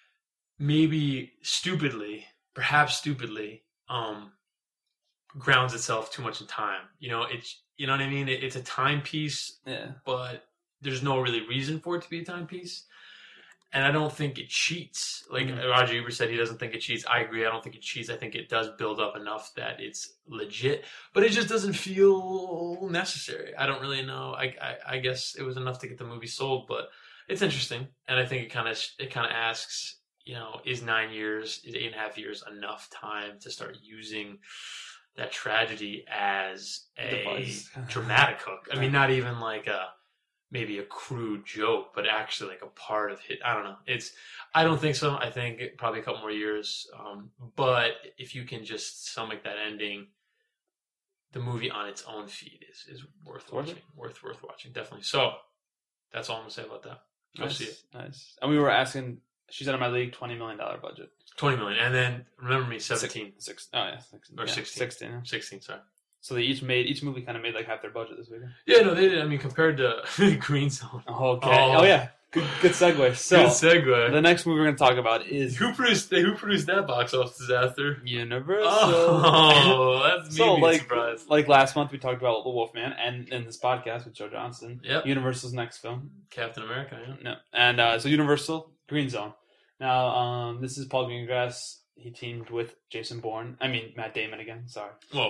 S2: maybe stupidly, perhaps stupidly, um, grounds itself too much in time. You know, it's you know what I mean. It, it's a timepiece,
S1: Yeah.
S2: but there's no really reason for it to be a timepiece. And I don't think it cheats. Like
S1: Mhm.
S2: Roger Ebert said, he doesn't think it cheats. I agree. I don't think it cheats. I think it does build up enough that it's legit, but it just doesn't feel necessary. I don't really know. I I, I guess it was enough to get the movie sold, but it's interesting, and I think it kind of it kind of asks, you know, is nine years, is eight and a half years enough time to start using that tragedy as a
S1: Device.
S2: dramatic hook? I mean, not even like a maybe a crude joke, but actually like a part of it. I don't know. It's, I don't think so. I think it, probably a couple more years. Um, but if you can just stomach that ending, the movie on its own feet is, is worth
S1: Worth it?
S2: watching. Worth, worth watching. Definitely. So that's all I'm gonna say about that. Go
S1: Nice.
S2: see it.
S1: Nice. And we were asking. She's out of my league. Twenty million dollar budget.
S2: twenty million. And then Remember Me, seventeen.
S1: Six. six oh yeah. sixteen.
S2: Or
S1: yeah,
S2: sixteen.
S1: Sixteen. yeah.
S2: sixteen, sorry.
S1: So they each made each movie kind of made like half their budget this weekend.
S2: Yeah, no, they did. I mean, compared to Green Zone.
S1: Oh, okay.
S2: Oh.
S1: Oh, yeah. Good, good segue. So
S2: Good segue.
S1: the next movie we're going to talk about is
S2: Who produced who produced that box office disaster?
S1: Universal.
S2: Oh, that's me
S1: so
S2: being
S1: like
S2: surprised.
S1: like last month we talked about The Wolfman, and in this podcast with Joe Johnson,
S2: Yep.
S1: Universal's next film.
S2: Captain America, yeah.
S1: No, and uh, so Universal Green Zone. Now um, this is Paul Greengrass. He teamed with Jason Bourne. I mean Matt Damon again. Sorry.
S2: Whoa.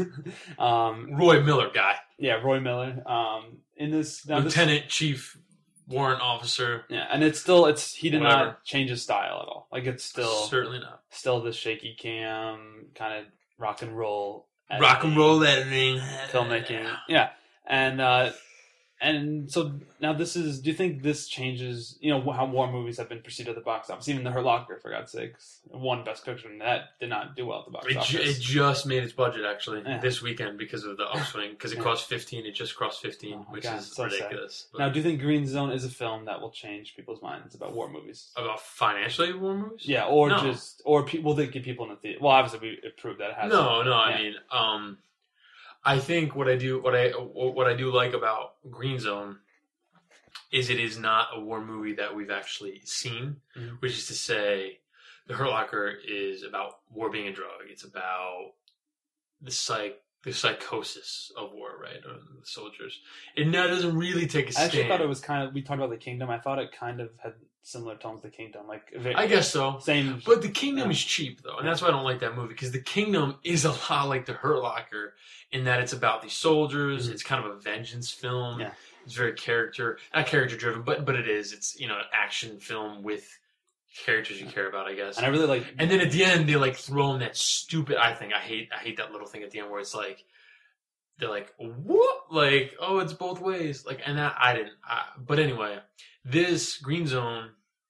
S1: um,
S2: Roy Miller guy.
S1: yeah, Roy Miller. Um, in this now this-
S2: Lieutenant Chief Warrant Officer.
S1: yeah, and it's still it's he did
S2: Whatever.
S1: not change his style at all. Like it's still
S2: Certainly not.
S1: still the shaky cam kind of rock and roll
S2: Rock and
S1: editing,
S2: roll editing.
S1: filmmaking. Yeah, and uh, And so now this is. Do you think this changes? You know how war movies have been perceived at the box office. Even The Hurt Locker, for God's sakes, won Best Picture, and that did not do well at the box
S2: It,
S1: office.
S2: ju- it just made its budget actually
S1: Yeah.
S2: this weekend because of the upswing. Because it
S1: Yeah.
S2: crossed fifteen, it just crossed fifteen,
S1: Oh my
S2: which
S1: God,
S2: is
S1: so sad.
S2: ridiculous. But
S1: Now, do you think Green Zone is a film that will change people's minds about war movies?
S2: about financially war movies?
S1: Yeah, or
S2: No.
S1: just or pe- will they get people in the theater? Well, obviously we it proved that it has.
S2: No, no. I
S1: Yeah.
S2: mean, um, I think what I do, what I what I do like about Green Zone is it is not a war movie that we've actually seen,
S1: Mhm.
S2: which is to say, The Hurt Locker is about war being a drug. It's about the psych, the psychosis of war, right, or the soldiers. It now doesn't really take a
S1: I
S2: stand.
S1: actually thought it was kind of. We talked about The Kingdom. I thought it kind of had similar tones to The Kingdom, like very,
S2: I guess so.
S1: same.
S2: But The Kingdom
S1: Yeah.
S2: is cheap, though, and that's why I don't like that movie, because The Kingdom is a lot like The Hurt Locker in that it's about these soldiers.
S1: Mhm.
S2: It's kind of a vengeance film.
S1: Yeah.
S2: It's very character, not character driven, but but it is. It's, you know, an action film with characters you care about, I guess.
S1: And I really like.
S2: And then at the end, they like throw in that stupid. I think I hate I hate that little thing at the end where it's like they're like what like oh it's both ways like and that I didn't. I, but anyway, this Green Zone,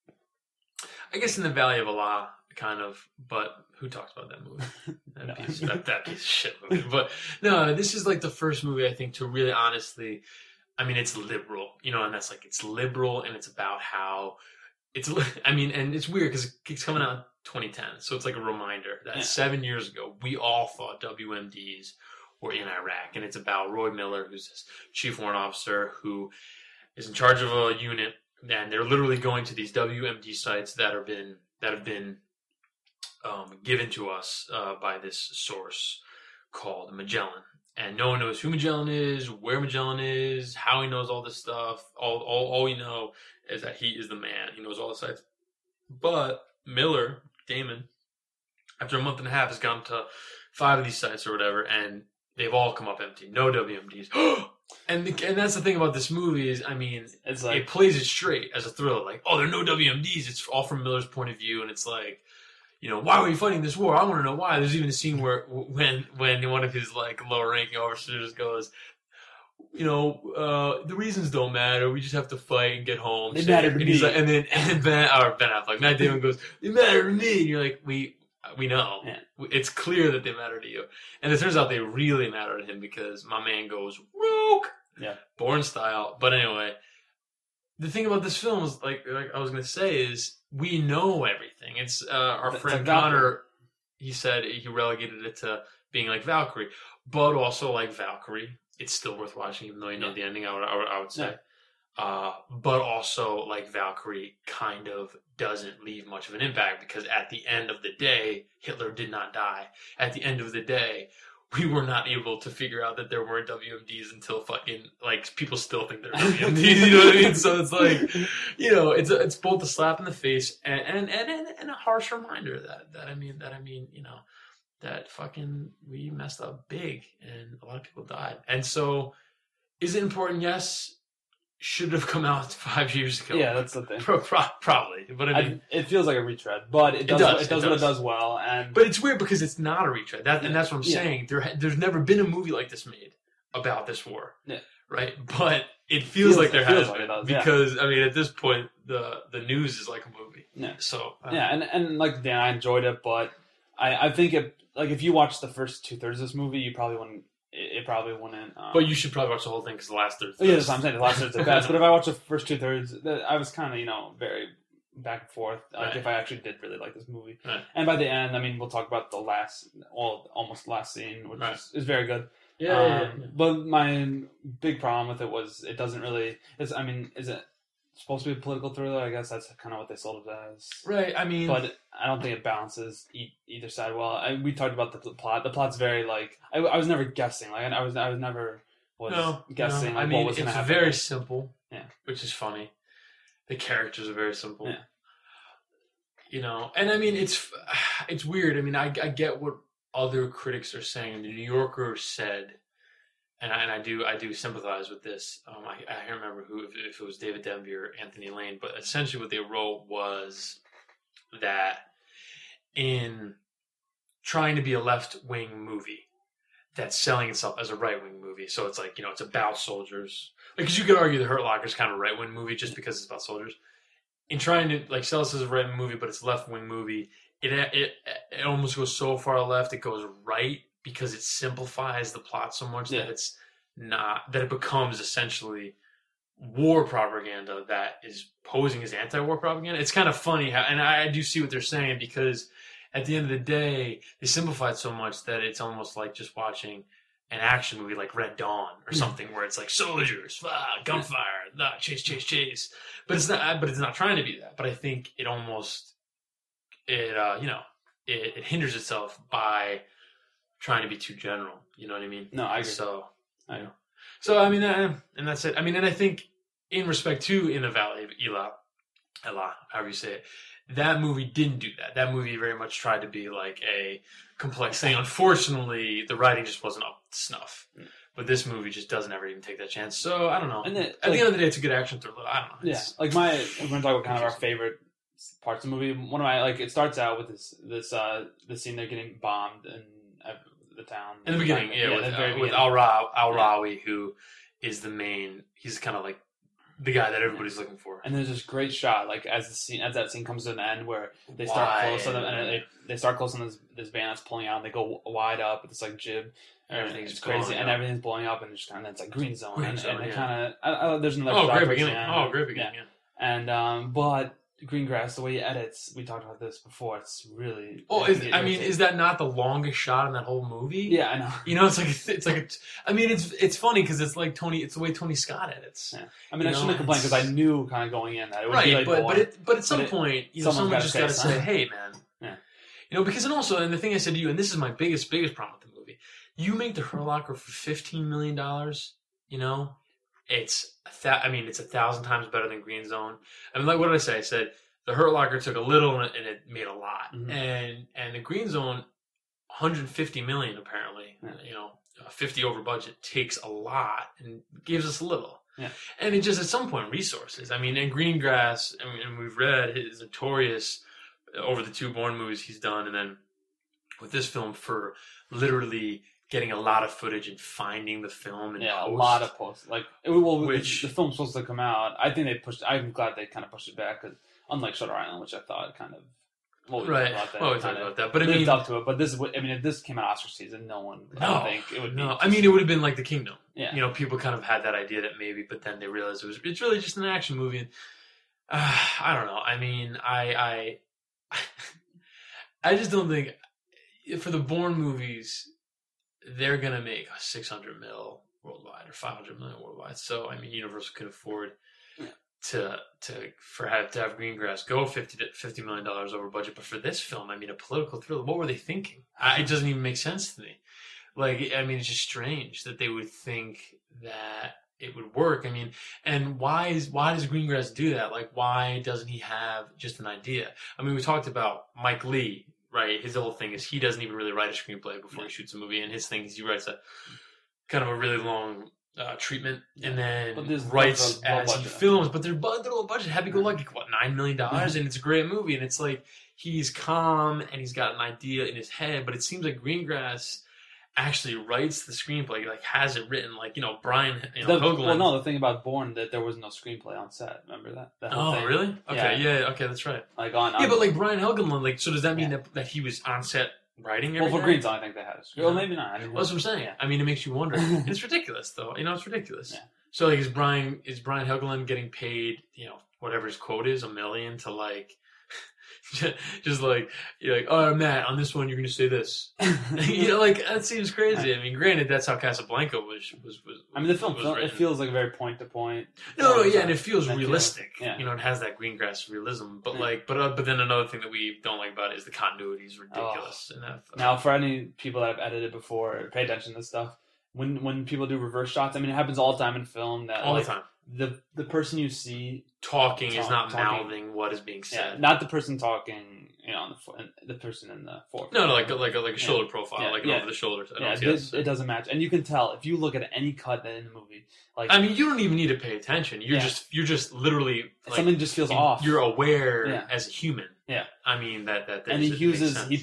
S2: I guess in the Valley of Allah, kind of. But who talks about that movie? That,
S1: No.
S2: piece, that, that piece of shit movie. But no, this is like the first movie I think to really honestly. I mean, it's liberal, you know, and that's like it's liberal, and it's about how. It's, I mean, and it's weird because it's coming out in twenty ten, so it's like a reminder that
S1: Yeah.
S2: seven years ago we all thought W M Ds were in Iraq, and it's about Roy Miller, who's this chief warrant officer who is in charge of a unit, and they're literally going to these W M D sites that have been that have been um, given to us uh, by this source called Magellan. And no one knows who Magellan is, where Magellan is, how he knows all this stuff. All, all, all we know is that he is the man. He knows all the sites. But Miller, Damon, after a month and a half, has gone to five of these sites or whatever, and they've all come up empty. No W M Ds. and the, and that's the thing about this movie is, I mean,
S1: It's
S2: it
S1: like
S2: plays it straight as a thriller. Like, oh, there are no W M Ds. It's all from Miller's point of view, and it's like, you know, why were you fighting this war? I want to know why. There's even a scene where when when one of his like lower ranking officers goes, you know, uh, the reasons don't matter. We just have to fight and get home.
S1: They
S2: safe."
S1: matter to
S2: and he's
S1: me.
S2: like, and then and Ben or Ben Affleck, Matt Damon goes, they matter to me. And you're like, we we know.
S1: Yeah.
S2: It's clear that they matter to you. And it turns out they really matter to him because my man goes rogue.
S1: Yeah.
S2: Bourne style. But anyway, the thing about this film is, like, like I was going to say, is we know everything. It's uh, our
S1: It's
S2: friend
S1: like Valkyrie.
S2: Connor. He said he relegated it to being like Valkyrie, but also like Valkyrie, it's still worth watching, even though you know
S1: Yeah.
S2: the ending. I would, I would, I would say,
S1: Yeah.
S2: uh, but also like Valkyrie kind of doesn't leave much of an impact because at the end of the day, Hitler did not die. At the end of the day, we were not able to figure out that there weren't W M Ds until fucking, like, people still think they're W M Ds, you know what I mean? So it's like, you know, it's a, it's both a slap in the face and, and, and, and a harsh reminder that, that I mean, that I mean, you know, that fucking, we messed up big and a lot of people died. And so, is it important? Yes. Should it have come out five years ago?
S1: yeah, that's the thing.
S2: Pro- pro- probably. But I mean,
S1: I, it feels like a retread, but it does. It
S2: does,
S1: does,
S2: it
S1: what it
S2: does.
S1: does well, and
S2: But it's weird because it's not a retread. That, and that's what I'm
S1: Yeah.
S2: saying. There, ha- there's never been a movie like this made about this war.
S1: Yeah.
S2: Right? But it feels,
S1: Feels-
S2: like there
S1: it feels
S2: has
S1: like
S2: been.
S1: it does, yeah.
S2: Because, I mean, at this point, the the news is like a movie.
S1: Yeah.
S2: So, uh,
S1: yeah, and and like Dan, I enjoyed it, but I I think it like if you watch the first two thirds of this movie, you probably wouldn't. It, it probably wouldn't. Um,
S2: But you should probably watch the whole thing because the last third.
S1: Oh, yeah, that's what I'm saying. The last third's the best. But if I watch the first two thirds, the- I was kind of, you know, very back and forth. Like
S2: Right.
S1: if I actually did really like this movie.
S2: Right.
S1: And by the end, I mean, we'll talk about the last, all almost last scene, which
S2: Right.
S1: is, is very good.
S2: Yeah,
S1: Um,
S2: yeah, yeah.
S1: But my big problem with it was it doesn't really. It's, I mean, is it supposed to be a political thriller? I guess that's kind of what they sold it as.
S2: Right. I mean,
S1: But I don't think it balances e- either side well. I, we talked about the, the plot. The plot's very like I, I was never guessing. Like I was I was never was
S2: no,
S1: guessing.
S2: no.
S1: Like,
S2: I mean,
S1: what was
S2: it's
S1: going to happen.
S2: very simple.
S1: Yeah.
S2: Which is funny. The characters are very simple.
S1: Yeah.
S2: You know, and I mean, it's it's weird. I mean, I, I get what other critics are saying. The New Yorker said, and I, and I do I do sympathize with this. Um, I, I can't remember who if, if it was David Denby or Anthony Lane, but essentially what they wrote was that in trying to be a left wing movie, that's selling itself as a right wing movie. So it's like, you know, it's about soldiers. Like, because you could argue The Hurt Locker is kind of a right wing movie just because it's about soldiers. In trying to like sell this as a right wing movie, but it's a left wing movie, it, it it almost goes so far left it goes right because it simplifies the plot so much
S1: yeah.
S2: that it's not that it becomes essentially war propaganda that is posing as anti-war propaganda. It's kind of funny how, and I, I do see what they're saying because at the end of the day, they simplify it so much that it's almost like just watching an action movie like Red Dawn or something where it's like soldiers, ah, gunfire, ah, chase, chase, chase. But it's not. But it's not trying to be that. But I think it almost it uh, you know it, it hinders itself by trying to be too general. You know what I mean?
S1: No, I agree.
S2: So
S1: I
S2: you know. So I mean, uh, and that's it. I mean, and I think in respect to In the Valley of Elah, Elah, however you say it. That movie didn't do that. That movie very much tried to be like a complex thing. Unfortunately, the writing just wasn't up to snuff. But this movie just doesn't ever even take that chance. So, I don't know. And then, At like, the end of the day, it's a good action thriller. I don't know.
S1: Yeah.
S2: It's,
S1: like my, we're going to talk about kind of our favorite parts of the movie. One of my, like, it starts out with this, this, uh, the scene they're getting bombed in uh, the town.
S2: In the beginning, yeah, yeah with, uh, with Al-Rawi, Al-Rawi yeah. who is the main, he's kind of like, the guy that everybody's looking for.
S1: And there's this great shot, like as the scene, as that scene comes to an end, where they start wide. close on them, and they they start close on this this band that's pulling out, and they go wide up with this like jib, and everything's just crazy, and everything's blowing up, and it's kind of it's like green zone, green and,
S2: zone,
S1: and
S2: yeah.
S1: they kind of there's another
S2: oh
S1: shot
S2: great beginning,
S1: end,
S2: oh great beginning, yeah.
S1: yeah. And um, but Greengrass, the way he edits, we talked about this before. It's really.
S2: Oh, is, I mean, is that not the longest shot in that whole movie?
S1: Yeah, I know.
S2: You know, it's like it's like. A, I mean, it's it's funny because it's like Tony. It's the way Tony Scott edits.
S1: Yeah. I mean, I shouldn't have complained because I knew kind of going in that it would
S2: right,
S1: be like
S2: but
S1: boring.
S2: but it, but at some
S1: but it,
S2: point, you know, someone just got to say, "Hey, man."
S1: Yeah.
S2: You know, because and also, and the thing I said to you, and this is my biggest biggest problem with the movie. You make The Hurt Locker for fifteen million dollars. You know, it's a th- I mean, it's a thousand times better than Green Zone. I mean, like what did I say? I said. The Hurt Locker took a little and it made a lot,
S1: mm-hmm.
S2: and and the Green Zone, one hundred fifty million apparently,
S1: yeah.
S2: you know, fifty over budget takes a lot and gives us a little,
S1: yeah.
S2: And it just at some point resources. I mean, in Greengrass, I mean, and we've read his notorious over the two Bourne movies he's done, and then with this film for literally getting a lot of footage and finding the film and
S1: yeah,
S2: post.
S1: a lot of posts. Like, it, well,
S2: Which,
S1: the film's supposed to come out. I think they pushed. I'm glad they kind of pushed it back because. Unlike Shutter Island, which I thought kind of well, we
S2: right,
S1: about that,
S2: well, we talked about that, but I
S1: lived
S2: mean,
S1: up to it. But this is, I mean, if this came out Oscar season, no one,
S2: no,
S1: I don't think it would.
S2: No,
S1: be
S2: just, I mean, it would have been like The Kingdom.
S1: Yeah,
S2: you know, people kind of had that idea that maybe, but then they realized it was it's really just an action movie. And, uh, I don't know. I mean, I, I, I just don't think for the Bourne movies they're gonna make a six hundred mil worldwide or five hundred million worldwide. So I mean, Universal could afford.
S1: Yeah.
S2: To to for have to have Greengrass go fifty to fifty million dollars over budget, but for this film, I mean, a political thriller. What were they thinking? I, it doesn't even make sense to me. Like, I mean, it's just strange that they would think that it would work. I mean, and why is why does Greengrass do that? Like, why doesn't he have just an idea? I mean, we talked about Mike Leigh, right? His whole thing is he doesn't even really write a screenplay before he shoots a movie, and his thing is he writes a kind of a really long. Uh, treatment and then writes as budget. He films, but they're, they're low budget. Happy Go Lucky, what nine million dollars, and it's a great movie. And it's like he's calm and he's got an idea in his head, but it seems like Greengrass actually writes the screenplay, like has it written, like you know Brian. You know,
S1: the, well, no, the thing about Bourne that there was no screenplay on set. Remember that? that
S2: oh,
S1: thing?
S2: really? Okay, yeah. yeah, okay, that's right.
S1: Like on,
S2: yeah,
S1: on,
S2: but like Brian Helgeland, like so does that mean
S1: yeah.
S2: that that he was on set? Writing every
S1: well, for
S2: day?
S1: Green Zone, I think they had a script. Yeah. Well, maybe not. I mean,
S2: well, that's what I'm saying.
S1: Yeah.
S2: I mean, it makes you wonder. It's ridiculous, though. You know, it's ridiculous.
S1: Yeah.
S2: So, like, is Brian is Brian Helgeland getting paid, you know, whatever his quote is, a million to, like, just like, you're like, oh, Matt, on this one, you're going to say this. You know, like, that seems crazy. I mean, granted, that's how Casablanca was. was, was
S1: I mean, the film,
S2: was
S1: film it feels like a very point to point.
S2: No, no, yeah, and it feels
S1: that
S2: realistic.
S1: Feels, yeah.
S2: You know, it has that Greengrass realism. But,
S1: yeah.
S2: like, but uh, but then another thing that we don't like about it is the continuity is ridiculous.
S1: Oh.
S2: And that, uh,
S1: now, for any people that have edited before, pay attention to this stuff. When when people do reverse shots, I mean, it happens all the time in film. That
S2: all
S1: like,
S2: the time.
S1: The the person you see
S2: talking
S1: talk,
S2: is not
S1: talking.
S2: mouthing what is being said.
S1: Yeah, not the person talking, you know, on the the person in the forefront.
S2: No, no, like a, like a, like a shoulder yeah. profile,
S1: yeah.
S2: like an
S1: yeah.
S2: over the shoulder.
S1: Yeah, it, does, it doesn't match, and you can tell if you look at any cut that in the movie. Like,
S2: I mean, you don't even need to pay attention. You're
S1: yeah.
S2: just you're just literally like,
S1: something just feels
S2: in,
S1: off.
S2: You're aware
S1: yeah.
S2: as a human.
S1: Yeah,
S2: I mean that that
S1: and he uses he puts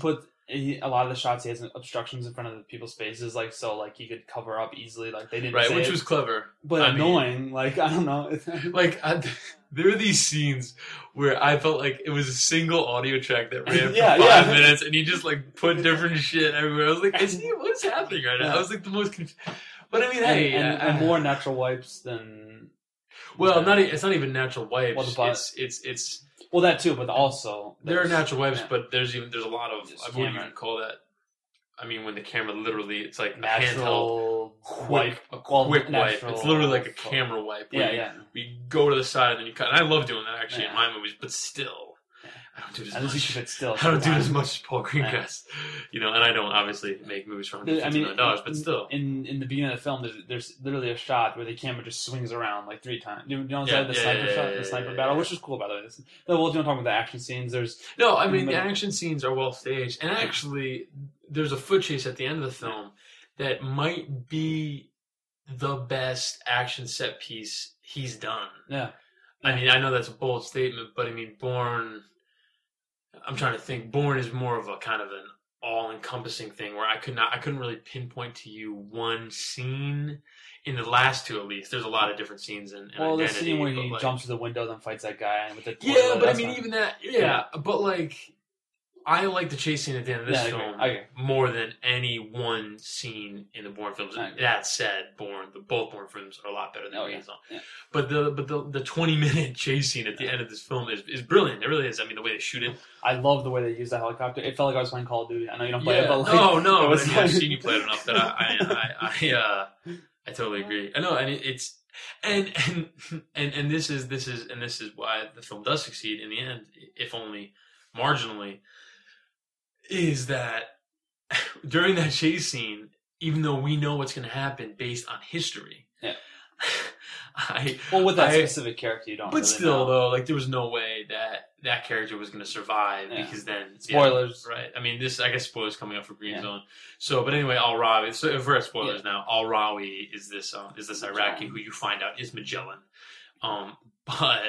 S1: he, a lot of the shots he has obstructions in front of the people's faces, like so, like he could cover up easily. Like they didn't
S2: right,
S1: say
S2: which
S1: it,
S2: was clever,
S1: but
S2: I
S1: annoying.
S2: mean,
S1: like I don't know.
S2: like I, there are these scenes where I felt like it was a single audio track that ran
S1: Yeah,
S2: for five
S1: yeah.
S2: minutes, and he just like put different shit everywhere. I was like, is he, what's happening right now?
S1: Yeah.
S2: I was like the most confused. But I mean,
S1: and,
S2: hey,
S1: and,
S2: uh,
S1: and more natural wipes than.
S2: well,
S1: than-
S2: not e- it's not even natural wipes.
S1: Well, the butt-
S2: it's it's it's
S1: well that too, but also
S2: there are
S1: there's-
S2: natural wipes,
S1: yeah.
S2: but there's even there's a lot of
S1: Just
S2: I wouldn't
S1: camera.
S2: even call that. I mean, when the camera literally, it's like a handheld,
S1: natural
S2: quick,
S1: wipe.
S2: a
S1: Well,
S2: quick wipe.
S1: natural
S2: It's literally like a
S1: fo-
S2: camera wipe. where
S1: Yeah,
S2: you-
S1: yeah.
S2: We go to the side and then you cut. And I love doing that actually in
S1: Yeah.
S2: my movies, but still,
S1: Yeah.
S2: I don't do it as
S1: At least you
S2: much.
S1: keep it still.
S2: I don't do it as
S1: sometimes.
S2: much as Paul Greengrass, you know. And I don't obviously make movies for one hundred
S1: I
S2: fifty
S1: mean,
S2: million dollars, but still,
S1: in in the beginning of the film, there's, there's literally a shot where the camera just swings around like three times. You know,
S2: Yeah,
S1: the
S2: yeah,
S1: sniper
S2: yeah,
S1: shot,
S2: yeah,
S1: the sniper
S2: yeah,
S1: battle,
S2: yeah.
S1: which is cool by the way. This, well, we'll talk about the action scenes. There's
S2: no. I
S1: in the
S2: mean, the
S1: middle.
S2: action scenes are well staged, and actually, there's a foot chase at the end of the film that might be the best action set piece he's done.
S1: yeah,
S2: I mean, I know that's a bold statement, but I mean, Bourne. I'm trying to think. Bourne is more of a kind of an all-encompassing thing where I could not, I couldn't really pinpoint to you one scene. In the last two, at least, there's a lot of different scenes in, in
S1: well, the
S2: Identity.
S1: scene where
S2: but,
S1: he
S2: like,
S1: jumps through the window and fights that guy with the toilet,
S2: yeah, but I
S1: that's
S2: mean,
S1: not-
S2: even that, yeah, but like, I like the chase scene at the end of this
S1: Yeah, I agree.
S2: film
S1: I agree.
S2: more than any one scene in the Bourne films.
S1: I agree.
S2: That said, Bourne, the both Bourne films are a lot better than
S1: Oh,
S2: these.
S1: yeah. Yeah.
S2: But the but the the twenty minute chase scene at the end of this film is, is brilliant. It really is. I mean, the way they shoot it.
S1: I love the way they use the helicopter. It felt like I was playing Call of Duty. I know you don't play it,
S2: Yeah,
S1: but like,
S2: no, no.
S1: it was
S2: but I mean, I've
S1: like-
S2: seen you play it enough that I I I, I, uh, I totally agree. I know, and it, it's and and and and this is this is and this is why the film does succeed in the end, if only marginally. Is that during that chase scene, even though we know what's going to happen based on history,
S1: Yeah.
S2: I
S1: well, with that
S2: I-
S1: specific character, you don't.
S2: but
S1: really
S2: still,
S1: know.
S2: though, like there was no way that that character was going to survive
S1: Yeah.
S2: because then yeah,
S1: Spoilers.
S2: right? I mean, this I guess spoilers coming up for Green
S1: Yeah.
S2: Zone. So, but anyway, Al Rawi. So if we're at spoilers now, Al Rawi is this um, is this Iraqi
S1: Magellan.
S2: who you find out is Magellan, um, but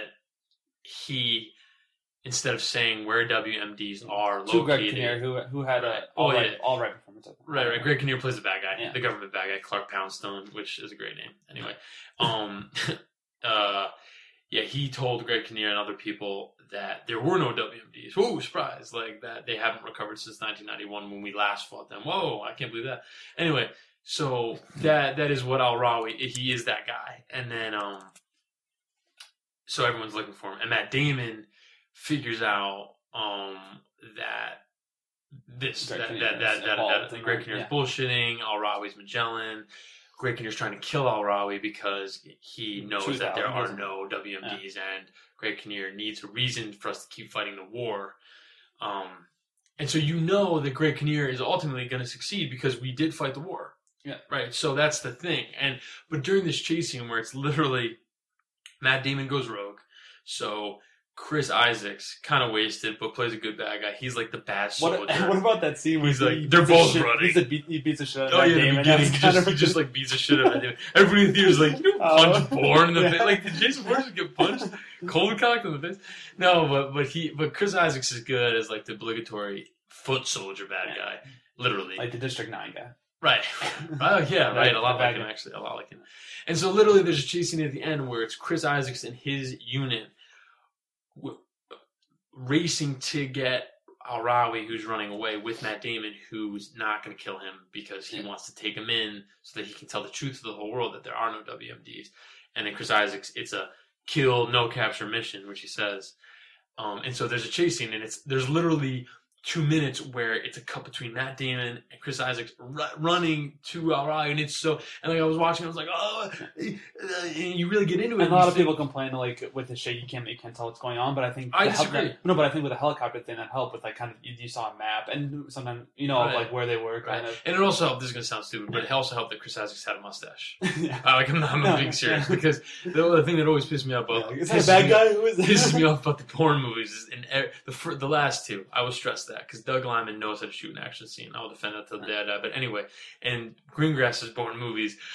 S2: he instead of saying where W M Ds are
S1: To Greg
S2: located,
S1: Kinnear, who who had
S2: Right.
S1: a all
S2: Oh,
S1: right,
S2: yeah.
S1: all right performance. I think.
S2: Right, right. Greg Kinnear plays the bad guy,
S1: Yeah.
S2: the government bad guy, Clark Poundstone, which is a great name. Anyway, um, uh, yeah, he told Greg Kinnear and other people that there were no W M Ds. Whoa, surprise! Like that they haven't recovered since nineteen ninety-one when we last fought them. Whoa, I can't believe that. Anyway, so that that is what Al Rawi. He is that guy, and then um, so everyone's looking for him, and Matt Damon figures out um that this
S1: Greg
S2: that
S1: Kinnear
S2: that that,
S1: is
S2: that,
S1: involved
S2: that,
S1: in
S2: Greg
S1: that,
S2: Kinnear's
S1: yeah.
S2: bullshitting. Al Rawi's Magellan. Greg Kinnear's trying to kill Al Rawi because he knows
S1: Choose
S2: that
S1: Al,
S2: there
S1: he
S2: are
S1: doesn't.
S2: no W M Ds, and Greg Kinnear needs a reason for us to keep fighting the war. Um, and so you know that Greg Kinnear is ultimately going to succeed because we did fight the war.
S1: Yeah.
S2: Right. So that's the thing. And but during this chase scene where it's literally Matt Damon goes rogue, so Chris Isaacs kind of wasted, but plays a good bad guy. He's like the bad soldier.
S1: What, what about that scene where
S2: He's
S1: he
S2: like- they're
S1: beats the
S2: both
S1: shit-
S2: running.
S1: He's a beat, he beats the shit out of
S2: Oh
S1: Matt
S2: yeah, in the
S1: Damon.
S2: beginning,
S1: That's
S2: he
S1: kind
S2: just,
S1: of
S2: he just like beats the shit out of him. Everybody in the theater's like, you
S1: Oh.
S2: punch Bourne in the
S1: Yeah.
S2: face. Like, did Jason Bourne get punched, cold cocked in the face? No, but but he, but Chris Isaacs is good as like the obligatory foot soldier bad
S1: Yeah.
S2: guy, literally.
S1: like the District Nine guy.
S2: Right. Oh yeah, right. A lot
S1: The
S2: like
S1: bad
S2: him
S1: guy.
S2: actually. A lot like him. And so literally, there's a chase scene at the end where it's Chris Isaacs and his unit w- racing to get Al Rawi, who's running away, with Matt Damon, who's not going to kill him because he
S1: Yeah.
S2: wants to take him in so that he can tell the truth to the whole world that there are no W M Ds. And then Chris Isaacs, it's a kill, no capture mission, which he says. Um, and so there's a chase scene, and it's there's literally two minutes where it's a cut between Matt Damon and Chris Isaacs ru- running to Al Rawi, and it's so. And like I was watching, I was like, oh, and you really get into it.
S1: And a lot
S2: you
S1: of
S2: think-
S1: people complain like with the shit you can't you can't tell what's going on, but I think
S2: I
S1: the hel-
S2: disagree.
S1: no, but I think with the helicopter thing that helped with like kind of you, you saw a map and sometimes you know
S2: Right.
S1: like where they were kind
S2: Right.
S1: of.
S2: And it also helped. This is gonna sound stupid, but it also helped that Chris Isaacs had a mustache.
S1: yeah.
S2: Uh, like I'm, not, I'm
S1: No,
S2: being serious
S1: yeah.
S2: because the, the thing that always pissed me off about
S1: Like, is that a
S2: pisses
S1: bad
S2: me-
S1: guy? Who is
S2: pisses me off about the porn movies is in e- the fir- the last two. I will stress that because Doug Liman knows how to shoot an action scene. I will defend that till the day I die. But anyway, in Greengrass's Bourne movies,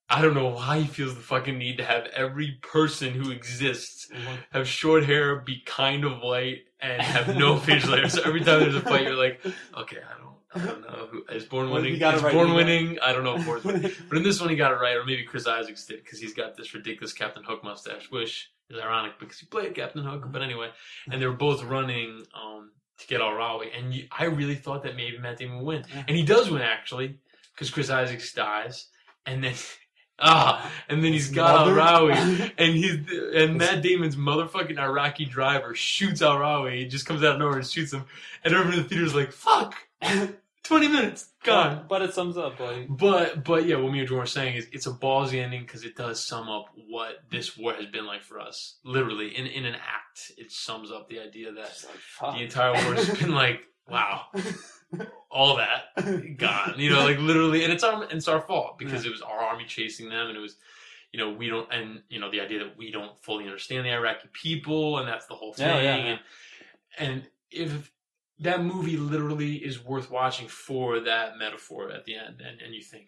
S2: I don't know why he feels the fucking need to have every person who exists have short hair, be kind of white, and have no facial hair. So every time there's a fight, you're like, okay, I don't, I don't know who is Bourne
S1: Well,
S2: winning.
S1: you got it
S2: Is
S1: right,
S2: Bourne
S1: you got it.
S2: winning? I don't know if Bourne's winning. But in this one, he got it right, or maybe Chris Isaacs did because he's got this ridiculous Captain Hook mustache, which is ironic because he played Captain Hook. But anyway, and they were both running um, to get Al-Rawi, and you, I really thought that maybe Matt Damon would win,
S1: Yeah.
S2: and he does win actually because Chris Isaacs dies, and then. Ah, and then he's got
S1: Mother?
S2: Al-Rawi, and he's and Matt Damon's motherfucking Iraqi driver shoots Al-Rawi. He just comes out of nowhere and shoots him, and everyone in the theater's like, "Fuck, twenty minutes gone."
S1: But, but it sums up, like.
S2: But but yeah, what me and Jordan were saying is it's a ballsy ending because it does sum up what this war has been like for us. Literally, in in an act, it sums up the idea that
S1: It's like, fuck.
S2: the entire war has been like, wow. All that gone, you know, like literally, and it's our it's our fault because
S1: Yeah.
S2: it was our army chasing them, and it was, you know, we don't, and you know, the idea that we don't fully understand the Iraqi people, and that's the whole thing.
S1: Yeah, yeah, yeah.
S2: And, and if that movie literally is worth watching for that metaphor at the end, and, and you think,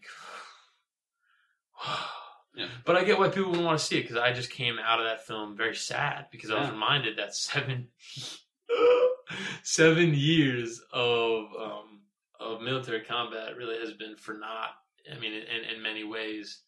S1: Yeah.
S2: But I get why people want to see it because I just came out of that film very sad because I was
S1: Yeah.
S2: reminded that seven. Seven years of um, of military combat really has been for naught. I mean, in, in many ways,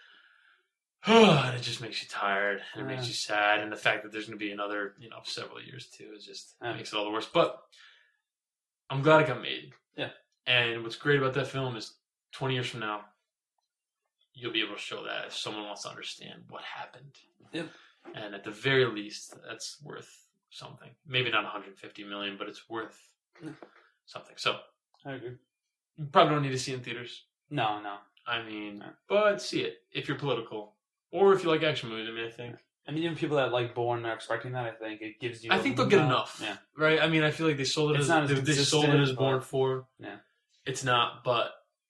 S2: and it just makes you tired and it
S1: Yeah.
S2: makes you sad. And the fact that there's going to be another, you know, several years too is just
S1: Yeah.
S2: makes it all the worse. But I'm glad it got made.
S1: Yeah.
S2: And what's great about that film is twenty years from now, you'll be able to show that if someone wants to understand what happened.
S1: Yep.
S2: And at the very least, that's worth something. Maybe not one hundred fifty million, but it's worth
S1: Yeah.
S2: something. So
S1: I agree.
S2: you probably don't need to see it in theaters.
S1: No, no.
S2: I mean,
S1: Yeah.
S2: but see it if you're political or if you like action movies. I mean, I think
S1: I mean, even people that like Bourne are expecting that. I think it gives you.
S2: I think they'll get
S1: uh,
S2: enough.
S1: Yeah.
S2: Right? I mean, I feel like they sold it
S1: It's
S2: as
S1: not as
S2: they, they sold it
S1: consistent,
S2: as Born
S1: but-
S2: for.
S1: Yeah.
S2: It's not, but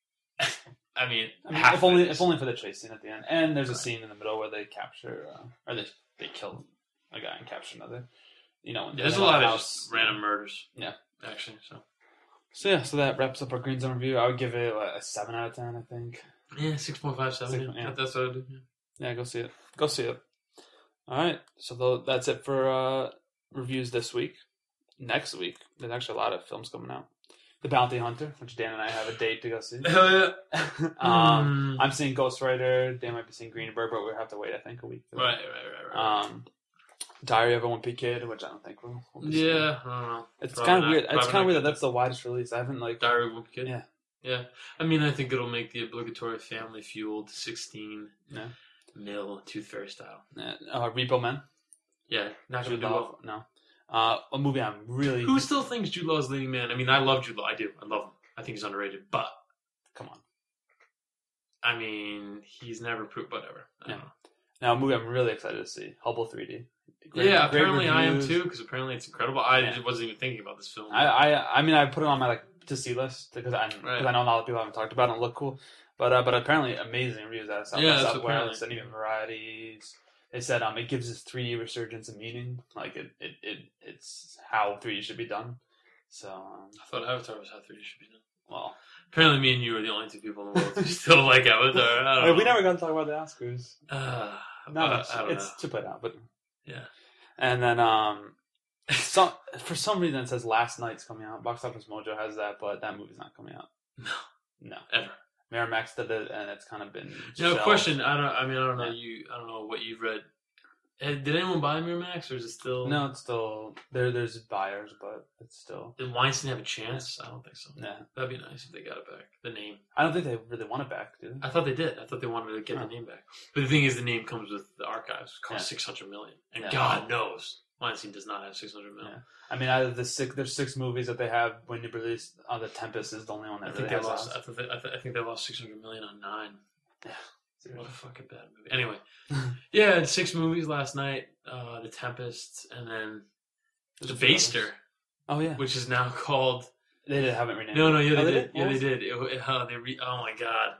S2: I mean,
S1: I mean,
S2: half
S1: if
S2: of
S1: only
S2: it is.
S1: if only for the chase scene at the end, and there's a
S2: Right.
S1: scene in the middle where they capture uh, or they they kill a guy and capture another. You know, in
S2: Yeah, there's
S1: the
S2: a lot of
S1: house.
S2: just random murders.
S1: Yeah.
S2: Actually, so
S1: So yeah, so that wraps up our Green Zone review. I would give it what, a seven out of ten. I think.
S2: yeah, six point five seven.
S1: Six- yeah.
S2: That, that's what I do. Yeah.
S1: Yeah, go see it. Go see it. All right, so tho- that's it for uh, reviews this week. Next week, there's actually a lot of films coming out. The Bounty Hunter, which Dan and I have a date to go see.
S2: Hell yeah.
S1: um,
S2: Mm.
S1: I'm seeing Ghost Rider. Dan might be seeing Greenberg, but we'll have to wait, I think, a week. for that.
S2: Right, right, right, right.
S1: Um, Diary of a Wimpy Kid, which I don't think we'll. we'll be seeing.
S2: yeah, I don't know.
S1: It's
S2: Probably
S1: kind of
S2: not-
S1: weird. It's
S2: probably
S1: kind of
S2: not
S1: weird that
S2: good.
S1: that's the widest release. I haven't like.
S2: Diary of a Wimpy Kid.
S1: Yeah.
S2: Yeah. I mean, I think it'll make the obligatory family fueled sixteen
S1: Yeah.
S2: mil Tooth Fairy style.
S1: Uh, uh, Repo Man.
S2: Yeah, not
S1: Jude
S2: Jude Law.
S1: Law. No. Uh, a movie I'm really.
S2: Who still thinks Jude Law is leading man? I mean, I love Jude Law. I do. I love him. I think he's underrated. But,
S1: Come on.
S2: I mean, he's never proved whatever. I don't
S1: Yeah.
S2: know.
S1: Now, a movie I'm really excited to see. Hubble three D. Great-
S2: yeah,
S1: great
S2: apparently I am
S1: reviews.
S2: too, because apparently it's incredible. I
S1: Yeah.
S2: wasn't even thinking about this film.
S1: I, I, I mean, I put it on my like to see list because I, because
S2: Right.
S1: I know a lot of people haven't talked about it and look cool, but uh, but apparently amazing reviews out of South
S2: Yeah,
S1: by
S2: that's
S1: Southwest
S2: apparently.
S1: and even Varieties. They said um it gives this three D resurgence a meaning, like it, it, it it's how three D should be done. So um,
S2: I thought Avatar was how three D should be done.
S1: well,
S2: Apparently, me and you are the only two people in the world who still like Avatar. I don't
S1: Wait,
S2: know.
S1: we never got to talk about the Oscars.
S2: Uh,
S1: No,
S2: uh,
S1: it's,
S2: I don't
S1: it's
S2: know.
S1: to put out, but
S2: Yeah.
S1: and then um. Some, for some reason it says Last Night's coming out. Box Office Mojo has that, but that movie's not coming out.
S2: No.
S1: No.
S2: Ever.
S1: Miramax did it, and it's kind of been.
S2: You know,
S1: shelved.
S2: question. I don't. I mean, I don't know.
S1: Yeah.
S2: You. I don't know what you've read. Eh, Did anyone buy Miramax, or is it still?
S1: No, it's still there. There's buyers, but it's still.
S2: Did Weinstein have a chance? I don't think so.
S1: Yeah,
S2: That'd be nice if they got it back. The name.
S1: I don't think they really want it back, do they?
S2: I thought they did. I thought they wanted to get
S1: Huh.
S2: the name back. But the thing is, the name comes with the archives. It costs
S1: Yeah.
S2: six hundred million, and
S1: Yeah.
S2: God knows Weinstein does not have six hundred million.
S1: Yeah. I mean, out of the six, there's six movies that they have when you release. Uh, the Tempest is the only one that
S2: I
S1: really
S2: think they
S1: has
S2: lost.
S1: that.
S2: I, thought they, I, th- I think they lost six hundred million on nine. What a fucking bad movie. Anyway, yeah, I had six movies last night. Uh, the Tempest, and then
S1: There's
S2: The
S1: a few others.
S2: Baster,
S1: Oh yeah,
S2: which is now called.
S1: they did, haven't renamed.
S2: No,
S1: it.
S2: no, yeah,
S1: Oh,
S2: they,
S1: they
S2: did.
S1: did?
S2: Yeah,
S1: What
S2: they
S1: was
S2: did. It, it, oh, they re- oh my god.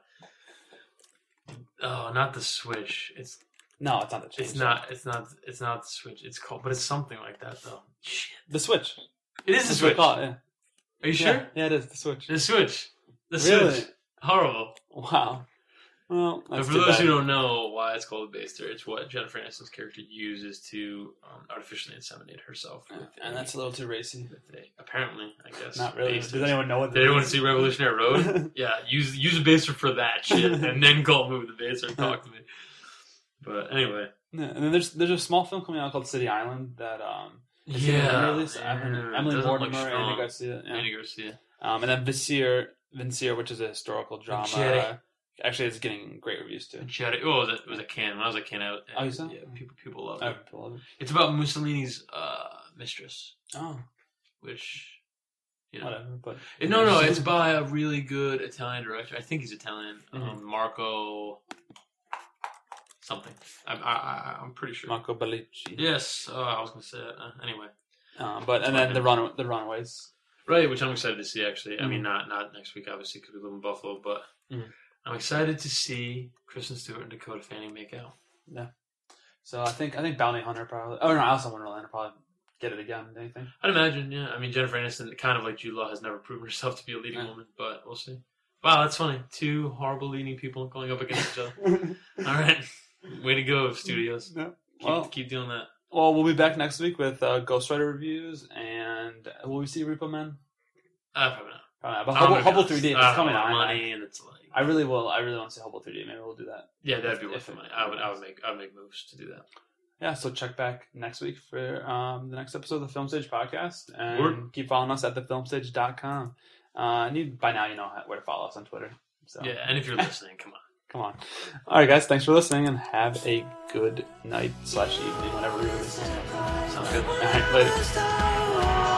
S2: Oh, not the Switch. It's
S1: No, it's not the change.
S2: it's not it's not it's not the Switch. It's called, but it's something like that though. Shit.
S1: the Switch.
S2: It is the
S1: That's what
S2: Switch.
S1: they call it, yeah.
S2: Are you
S1: Yeah,
S2: sure?
S1: yeah, it is the Switch.
S2: The Switch. The
S1: Really?
S2: Switch. Horrible.
S1: Wow. Well,
S2: but for those who don't know why it's called a baster, it's what Jennifer Aniston's character uses to um, artificially inseminate herself. With
S1: and
S2: a,
S1: that's a little too racy.
S2: With a, apparently, I guess.
S1: Not really.
S2: Basters.
S1: Does anyone know what
S2: They don't want to see Revolutionary Road? Yeah, use use a baster for that shit, and then call a movie the baster and talk to me. But anyway.
S1: Yeah, and then there's there's a small film coming out called City Island that um is
S2: yeah,
S1: released.
S2: yeah
S1: Emily
S2: doesn't look
S1: Mortimer,
S2: strong.
S1: Andy Garcia, yeah.
S2: Andy Garcia.
S1: Um, and then Vizier, Vizier, which is a historical drama.
S2: Jerry.
S1: Uh, actually, it's getting great reviews too.
S2: Jerry. Oh, it was a, it was a can. When I was a can out.
S1: Oh, you saw?
S2: Yeah, people people love
S1: Oh,
S2: it.
S1: people love it.
S2: It's about Mussolini's uh, mistress,
S1: Oh,
S2: which you know.
S1: whatever. But
S2: It- no, no, it's by a really good Italian director. I think he's Italian.
S1: Mhm.
S2: Um, Marco something. I, I, I, I'm pretty sure.
S1: Marco Bellucci.
S2: Yes, uh, I was gonna say it. Uh, anyway.
S1: Um, but and then the run the Runaways.
S2: Right, which I'm excited to see. Actually, I
S1: Mhm.
S2: mean, not not next week, obviously, because we live in Buffalo, but
S1: Mhm.
S2: I'm excited to see Kristen Stewart and Dakota Fanning make out.
S1: So I think I think Bounty Hunter probably. Oh no, Alice in Wonderland will probably get it again. Do you think?
S2: I'd imagine, yeah. I mean, Jennifer Aniston, kind of like Jude Law, has never proven herself to be a leading
S1: Yeah.
S2: woman, but we'll see. Wow, that's funny. Two horrible leading people going up against each other. All right, way to go, studios.
S1: Yeah.
S2: Keep,
S1: Well,
S2: keep doing that.
S1: well, we'll be back next week with uh, Ghost Rider reviews, and will we see Repo Man?
S2: Uh, probably not.
S1: Probably not. But
S2: Oh
S1: Hubble,
S2: my
S1: Hubble
S2: God.
S1: three D is
S2: Uh,
S1: coming out.
S2: money, and it's like
S1: I really will. I really want to see Hubble three D. Maybe we'll do that.
S2: yeah, that'd be
S1: if-
S2: worth
S1: if
S2: the
S1: it-
S2: money. I would, I would make, I would make moves to do that.
S1: Yeah, so check back next week for um, the next episode of the Film Stage podcast, and
S2: Word.
S1: keep following us at the film stage dot com. Uh, and you, by now you know how, where to follow us on Twitter. So
S2: Yeah, and if you're listening, come on.
S1: come on. All right, guys, thanks for listening, and have a good night slash evening whenever you listen.
S2: Sounds good.
S1: All right, later.